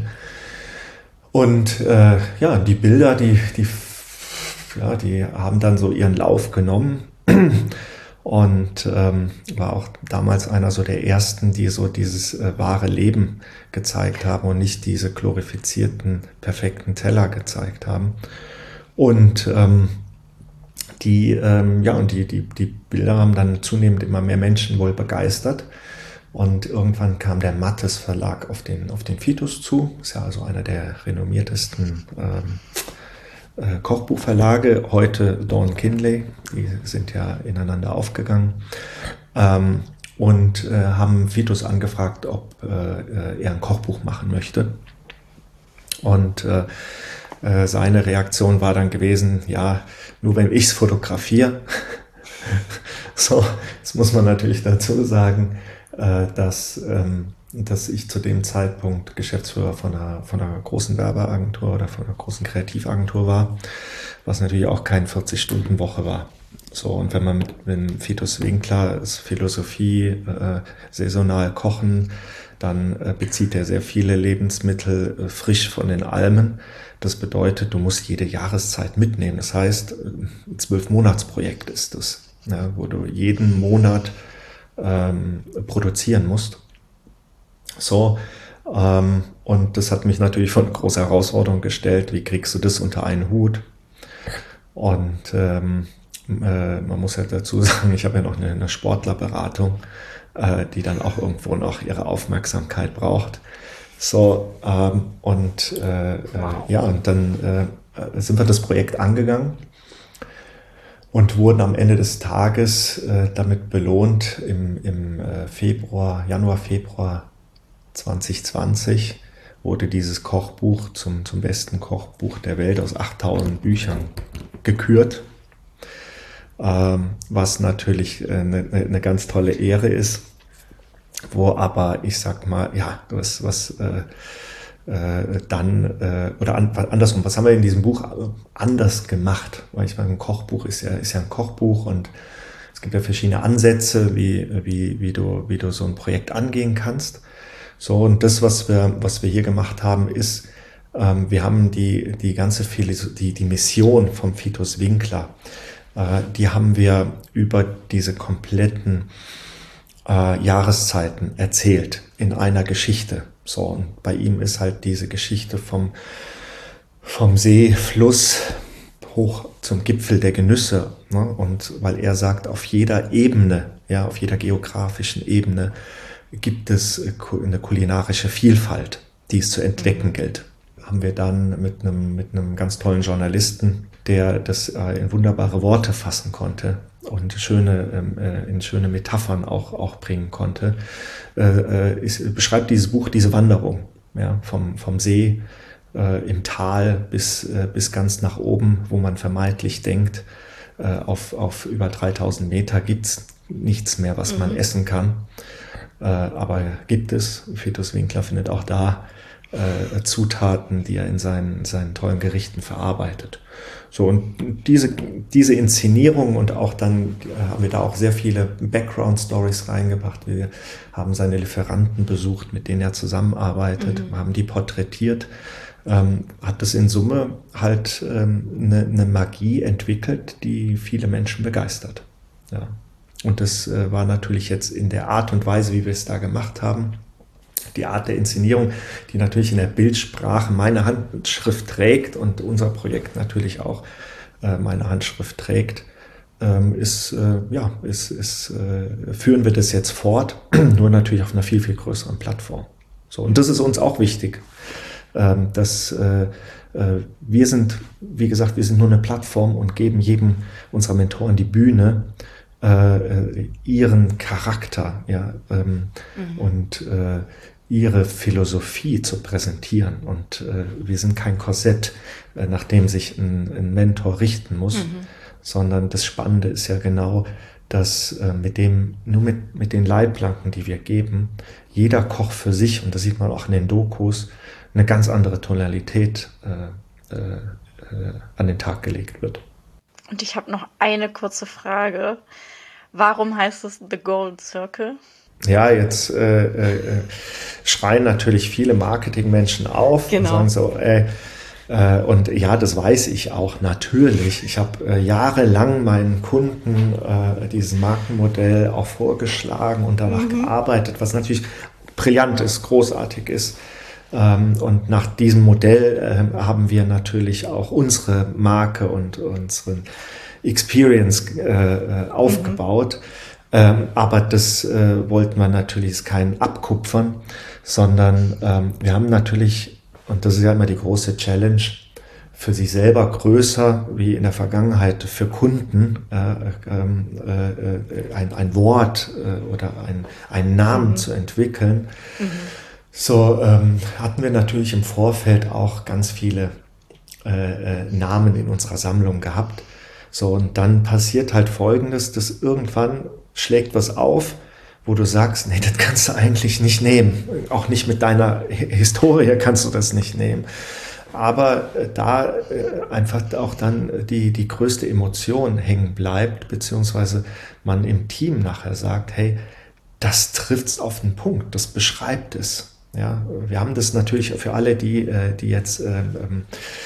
Und äh, ja, die Bilder, die, die Ja, die haben dann so ihren Lauf genommen und ähm, war auch damals einer so der ersten, die so dieses äh, wahre Leben gezeigt haben und nicht diese glorifizierten, perfekten Teller gezeigt haben. Und ähm, die, ähm, ja, und die, die, die Bilder haben dann zunehmend immer mehr Menschen wohl begeistert. Und irgendwann kam der Mattes Verlag auf den, auf den Vitus zu. Ist ja also einer der renommiertesten ähm, Kochbuchverlage, heute Dawn Kinley, die sind ja ineinander aufgegangen ähm, und äh, haben Vitus angefragt, ob äh, er ein Kochbuch machen möchte. Und äh, äh, seine Reaktion war dann gewesen, ja, nur wenn ich es fotografiere. So, jetzt muss man natürlich dazu sagen, äh, dass ähm, dass ich zu dem Zeitpunkt Geschäftsführer von einer, von einer großen Werbeagentur oder von einer großen Kreativagentur war, was natürlich auch keine vierzig-Stunden-Woche war. So, und wenn man mit, mit Vitus Winkler ist Philosophie, äh, saisonal kochen, dann äh, bezieht er sehr viele Lebensmittel äh, frisch von den Almen. Das bedeutet, du musst jede Jahreszeit mitnehmen. Das heißt, ein zwölf-Monats-Projekt ist das, ja, wo du jeden Monat ähm, produzieren musst. So, ähm, und das hat mich natürlich vor eine große Herausforderung gestellt. Wie kriegst du das unter einen Hut? Und ähm, äh, man muss ja dazu sagen, ich habe ja noch eine, eine Sportlerberatung, äh, die dann auch irgendwo noch ihre Aufmerksamkeit braucht. So, ähm, und äh, äh, ja, und dann äh, sind wir das Projekt angegangen und wurden am Ende des Tages äh, damit belohnt im, im äh, Februar, Januar, Februar zwanzig zwanzig wurde dieses Kochbuch zum, zum besten Kochbuch der Welt aus achttausend Büchern gekürt, ähm, was natürlich eine, eine ganz tolle Ehre ist, wo aber, ich sag mal, ja, was, was äh, äh, dann, äh, oder an, andersrum, was haben wir in diesem Buch anders gemacht? Weil ich meine, ein Kochbuch ist ja, ist ja ein Kochbuch und es gibt ja verschiedene Ansätze, wie, wie, wie du, wie du so ein Projekt angehen kannst. So, und das, was wir, was wir hier gemacht haben, ist, ähm, wir haben die, die ganze Philosophie, die, die Mission vom Vitus Winkler, äh, die haben wir über diese kompletten äh, Jahreszeiten erzählt in einer Geschichte. So, und bei ihm ist halt diese Geschichte vom, vom See, Fluss hoch zum Gipfel der Genüsse, ne? Und weil er sagt, auf jeder Ebene, ja, auf jeder geografischen Ebene, gibt es eine kulinarische Vielfalt, die es zu entdecken gilt. Haben wir dann mit einem, mit einem ganz tollen Journalisten, der das in wunderbare Worte fassen konnte und schöne, in schöne Metaphern auch, auch bringen konnte, ist, beschreibt dieses Buch diese Wanderung, ja, vom, vom See äh, im Tal bis, äh, bis ganz nach oben, wo man vermeintlich denkt, äh, auf, auf über dreitausend Meter gibt's nichts mehr, was mhm. man essen kann. Äh, aber gibt es. Vitus Winkler findet auch da äh, Zutaten, die er in seinen, seinen tollen Gerichten verarbeitet. So, und diese, diese Inszenierung und auch dann äh, haben wir da auch sehr viele Background-Stories reingebracht. Wir haben seine Lieferanten besucht, mit denen er zusammenarbeitet, mhm. haben die porträtiert. Ähm, hat es in Summe halt ähm, eine, eine Magie entwickelt, die viele Menschen begeistert. Ja. Und das äh, war natürlich jetzt in der Art und Weise, wie wir es da gemacht haben, die Art der Inszenierung, die natürlich in der Bildsprache meine Handschrift trägt und unser Projekt natürlich auch äh, meine Handschrift trägt, ähm, ist, äh, ja, ist, ist, äh, führen wir das jetzt fort, nur natürlich auf einer viel, viel größeren Plattform. So, und das ist uns auch wichtig, ähm, dass äh, äh, wir sind, wie gesagt, wir sind nur eine Plattform und geben jedem unserer Mentoren die Bühne, äh, ihren Charakter, ja, ähm, mhm. und äh, ihre Philosophie zu präsentieren. Und äh, wir sind kein Korsett, äh, nach dem sich ein, ein Mentor richten muss, mhm. sondern das Spannende ist ja genau, dass äh, mit dem, nur mit, mit den Leitplanken, die wir geben, jeder Koch für sich, und das sieht man auch in den Dokus, eine ganz andere Tonalität äh, äh, an den Tag gelegt wird. Und ich habe noch eine kurze Frage. Warum heißt es The Golden Circle? Ja, jetzt äh, äh, schreien natürlich viele Marketingmenschen auf genau. und sagen so, ey, äh, und ja, das weiß ich auch natürlich. Ich habe äh, jahrelang meinen Kunden äh, dieses Markenmodell auch vorgeschlagen und danach mhm. gearbeitet, was natürlich brillant ist, großartig ist. Ähm, und nach diesem Modell äh, haben wir natürlich auch unsere Marke und unseren Experience äh, aufgebaut. Mhm. Ähm, aber das äh, wollten wir natürlich, ist kein Abkupfern, sondern ähm, wir haben natürlich, und das ist ja immer die große Challenge, für sich selber größer wie in der Vergangenheit für Kunden äh, äh, ein, ein Wort äh, oder ein, einen Namen mhm. zu entwickeln. Mhm. So ähm, hatten wir natürlich im Vorfeld auch ganz viele äh, äh, Namen in unserer Sammlung gehabt. So, und dann passiert halt Folgendes, dass irgendwann schlägt was auf, wo du sagst, nee, das kannst du eigentlich nicht nehmen. Auch nicht mit deiner Historie kannst du das nicht nehmen. Aber da einfach auch dann die, die größte Emotion hängen bleibt, beziehungsweise man im Team nachher sagt, hey, das trifft's auf den Punkt, das beschreibt es. Ja, wir haben das natürlich für alle, die, die jetzt ähm,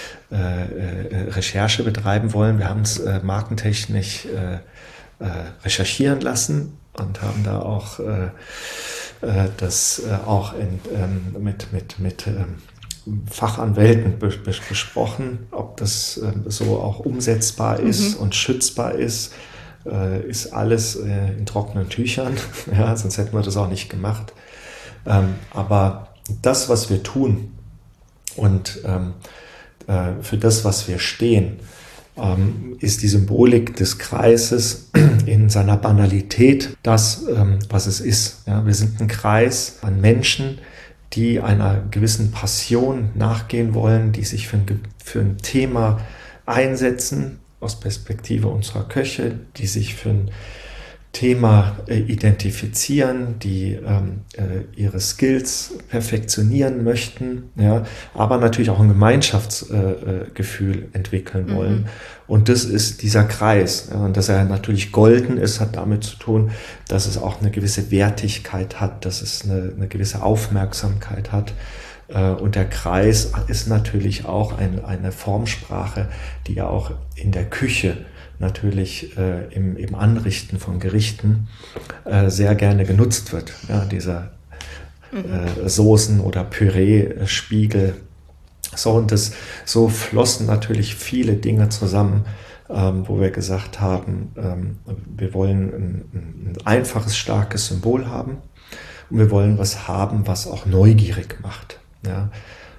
äh, Recherche betreiben wollen. Wir haben es äh, markentechnisch äh, äh, recherchieren lassen und haben da auch äh, äh, das äh, auch in, ähm, mit, mit, mit ähm, Fachanwälten be- be- besprochen, ob das äh, so auch umsetzbar ist mhm. und schützbar ist. Äh, ist alles äh, in trockenen Tüchern, ja, sonst hätten wir das auch nicht gemacht. Ähm, aber das, was wir tun und ähm, äh, für das, was wir stehen, ähm, ist die Symbolik des Kreises in seiner Banalität das, ähm, was es ist. Ja, wir sind ein Kreis an Menschen, die einer gewissen Passion nachgehen wollen, die sich für ein, für ein Thema einsetzen, aus Perspektive unserer Köche, die sich für ein Thema äh, identifizieren, die ähm, äh, ihre Skills perfektionieren möchten, ja, aber natürlich auch ein Gemeinschaftsgefühl äh, entwickeln mhm. wollen. Und das ist dieser Kreis. Ja, und dass er natürlich golden ist, hat damit zu tun, dass es auch eine gewisse Wertigkeit hat, dass es eine, eine gewisse Aufmerksamkeit hat. Äh, und der Kreis ist natürlich auch ein, eine Formsprache, die ja auch in der Küche natürlich äh, im, im Anrichten von Gerichten äh, sehr gerne genutzt wird. Ja, dieser mhm. äh, Soßen- oder Püree-Spiegel. So, und das, so flossen natürlich viele Dinge zusammen, ähm, wo wir gesagt haben, ähm, wir wollen ein, ein einfaches, starkes Symbol haben und wir wollen was haben, was auch neugierig macht. Ja.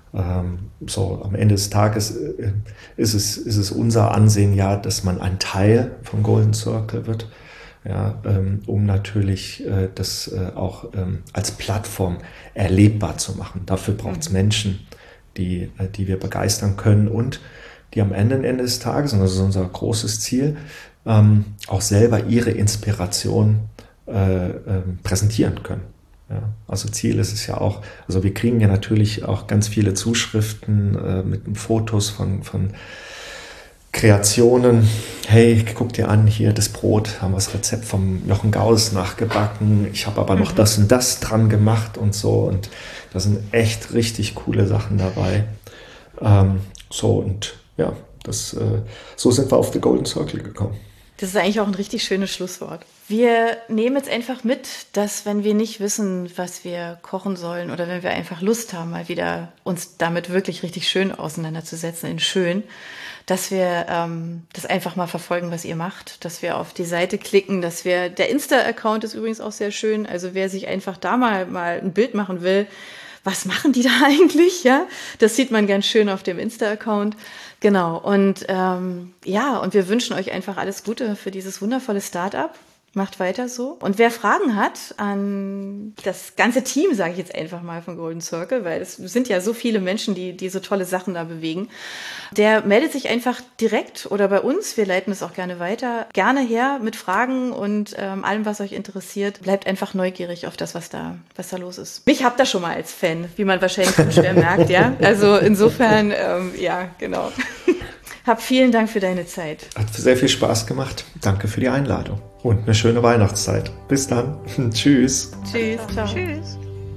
So, am Ende des Tages ist es, ist es unser Ansehen ja, dass man ein Teil vom Golden Circle wird, ja, um natürlich das auch als Plattform erlebbar zu machen. Dafür braucht es Menschen, die, die wir begeistern können und die am Ende, Ende des Tages, und das ist unser großes Ziel, auch selber ihre Inspiration präsentieren können. Ja, also Ziel ist es ja auch, also wir kriegen ja natürlich auch ganz viele Zuschriften äh, mit Fotos von, von Kreationen. Hey, guck dir an, hier das Brot, haben wir das Rezept vom Jochen Gauss nachgebacken. Ich habe aber noch das und das dran gemacht und so. Und da sind echt richtig coole Sachen dabei. Ähm, so und ja, das, äh, so sind wir auf The Golden Circle gekommen. Das ist eigentlich auch ein richtig schönes Schlusswort. Wir nehmen jetzt einfach mit, dass wenn wir nicht wissen, was wir kochen sollen oder wenn wir einfach Lust haben, mal wieder uns damit wirklich richtig schön auseinanderzusetzen, in schön, dass wir ähm, das einfach mal verfolgen, was ihr macht, dass wir auf die Seite klicken, dass wir, der Insta-Account ist übrigens auch sehr schön, also wer sich einfach da mal, mal ein Bild machen will, was machen die da eigentlich, ja? Das sieht man ganz schön auf dem Insta-Account. Genau, und ähm, ja, und wir wünschen euch einfach alles Gute für dieses wundervolle Start-up. Macht weiter so. Und wer Fragen hat an das ganze Team, sage ich jetzt einfach mal von Golden Circle, weil es sind ja so viele Menschen, die, die so tolle Sachen da bewegen, der meldet sich einfach direkt oder bei uns, wir leiten es auch gerne weiter, gerne her mit Fragen und ähm, allem, was euch interessiert. Bleibt einfach neugierig auf das, was da, was da los ist. Mich habt ihr schon mal als Fan, wie man wahrscheinlich so schwer merkt, ja. Also insofern, ähm, ja, genau. Hab vielen Dank für deine Zeit. Hat sehr viel Spaß gemacht. Danke für die Einladung. Und eine schöne Weihnachtszeit. Bis dann. Tschüss. Tschüss. Ciao. Tschüss.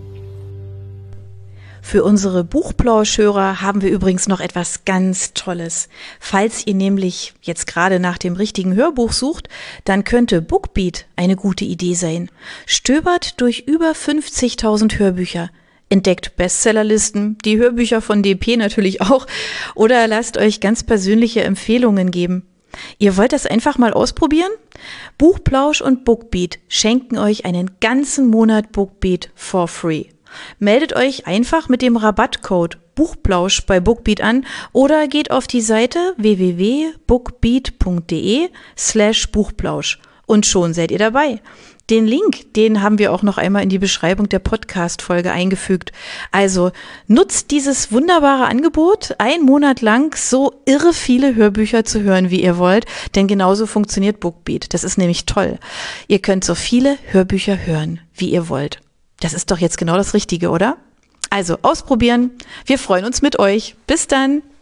Für unsere Buchplauschhörer haben wir übrigens noch etwas ganz Tolles. Falls ihr nämlich jetzt gerade nach dem richtigen Hörbuch sucht, dann könnte Bookbeat eine gute Idee sein. Stöbert durch über fünfzigtausend Hörbücher. Entdeckt Bestsellerlisten, die Hörbücher von D P natürlich auch, oder lasst euch ganz persönliche Empfehlungen geben. Ihr wollt das einfach mal ausprobieren? Buchplausch und Bookbeat schenken euch einen ganzen Monat Bookbeat for free. Meldet euch einfach mit dem Rabattcode Buchplausch bei Bookbeat an oder geht auf die Seite w w w punkt bookbeat punkt de slash Buchplausch und schon seid ihr dabei. Den Link, den haben wir auch noch einmal in die Beschreibung der Podcast-Folge eingefügt. Also nutzt dieses wunderbare Angebot, einen Monat lang so irre viele Hörbücher zu hören, wie ihr wollt, denn genauso funktioniert Bookbeat. Das ist nämlich toll. Ihr könnt so viele Hörbücher hören, wie ihr wollt. Das ist doch jetzt genau das Richtige, oder? Also ausprobieren. Wir freuen uns mit euch. Bis dann.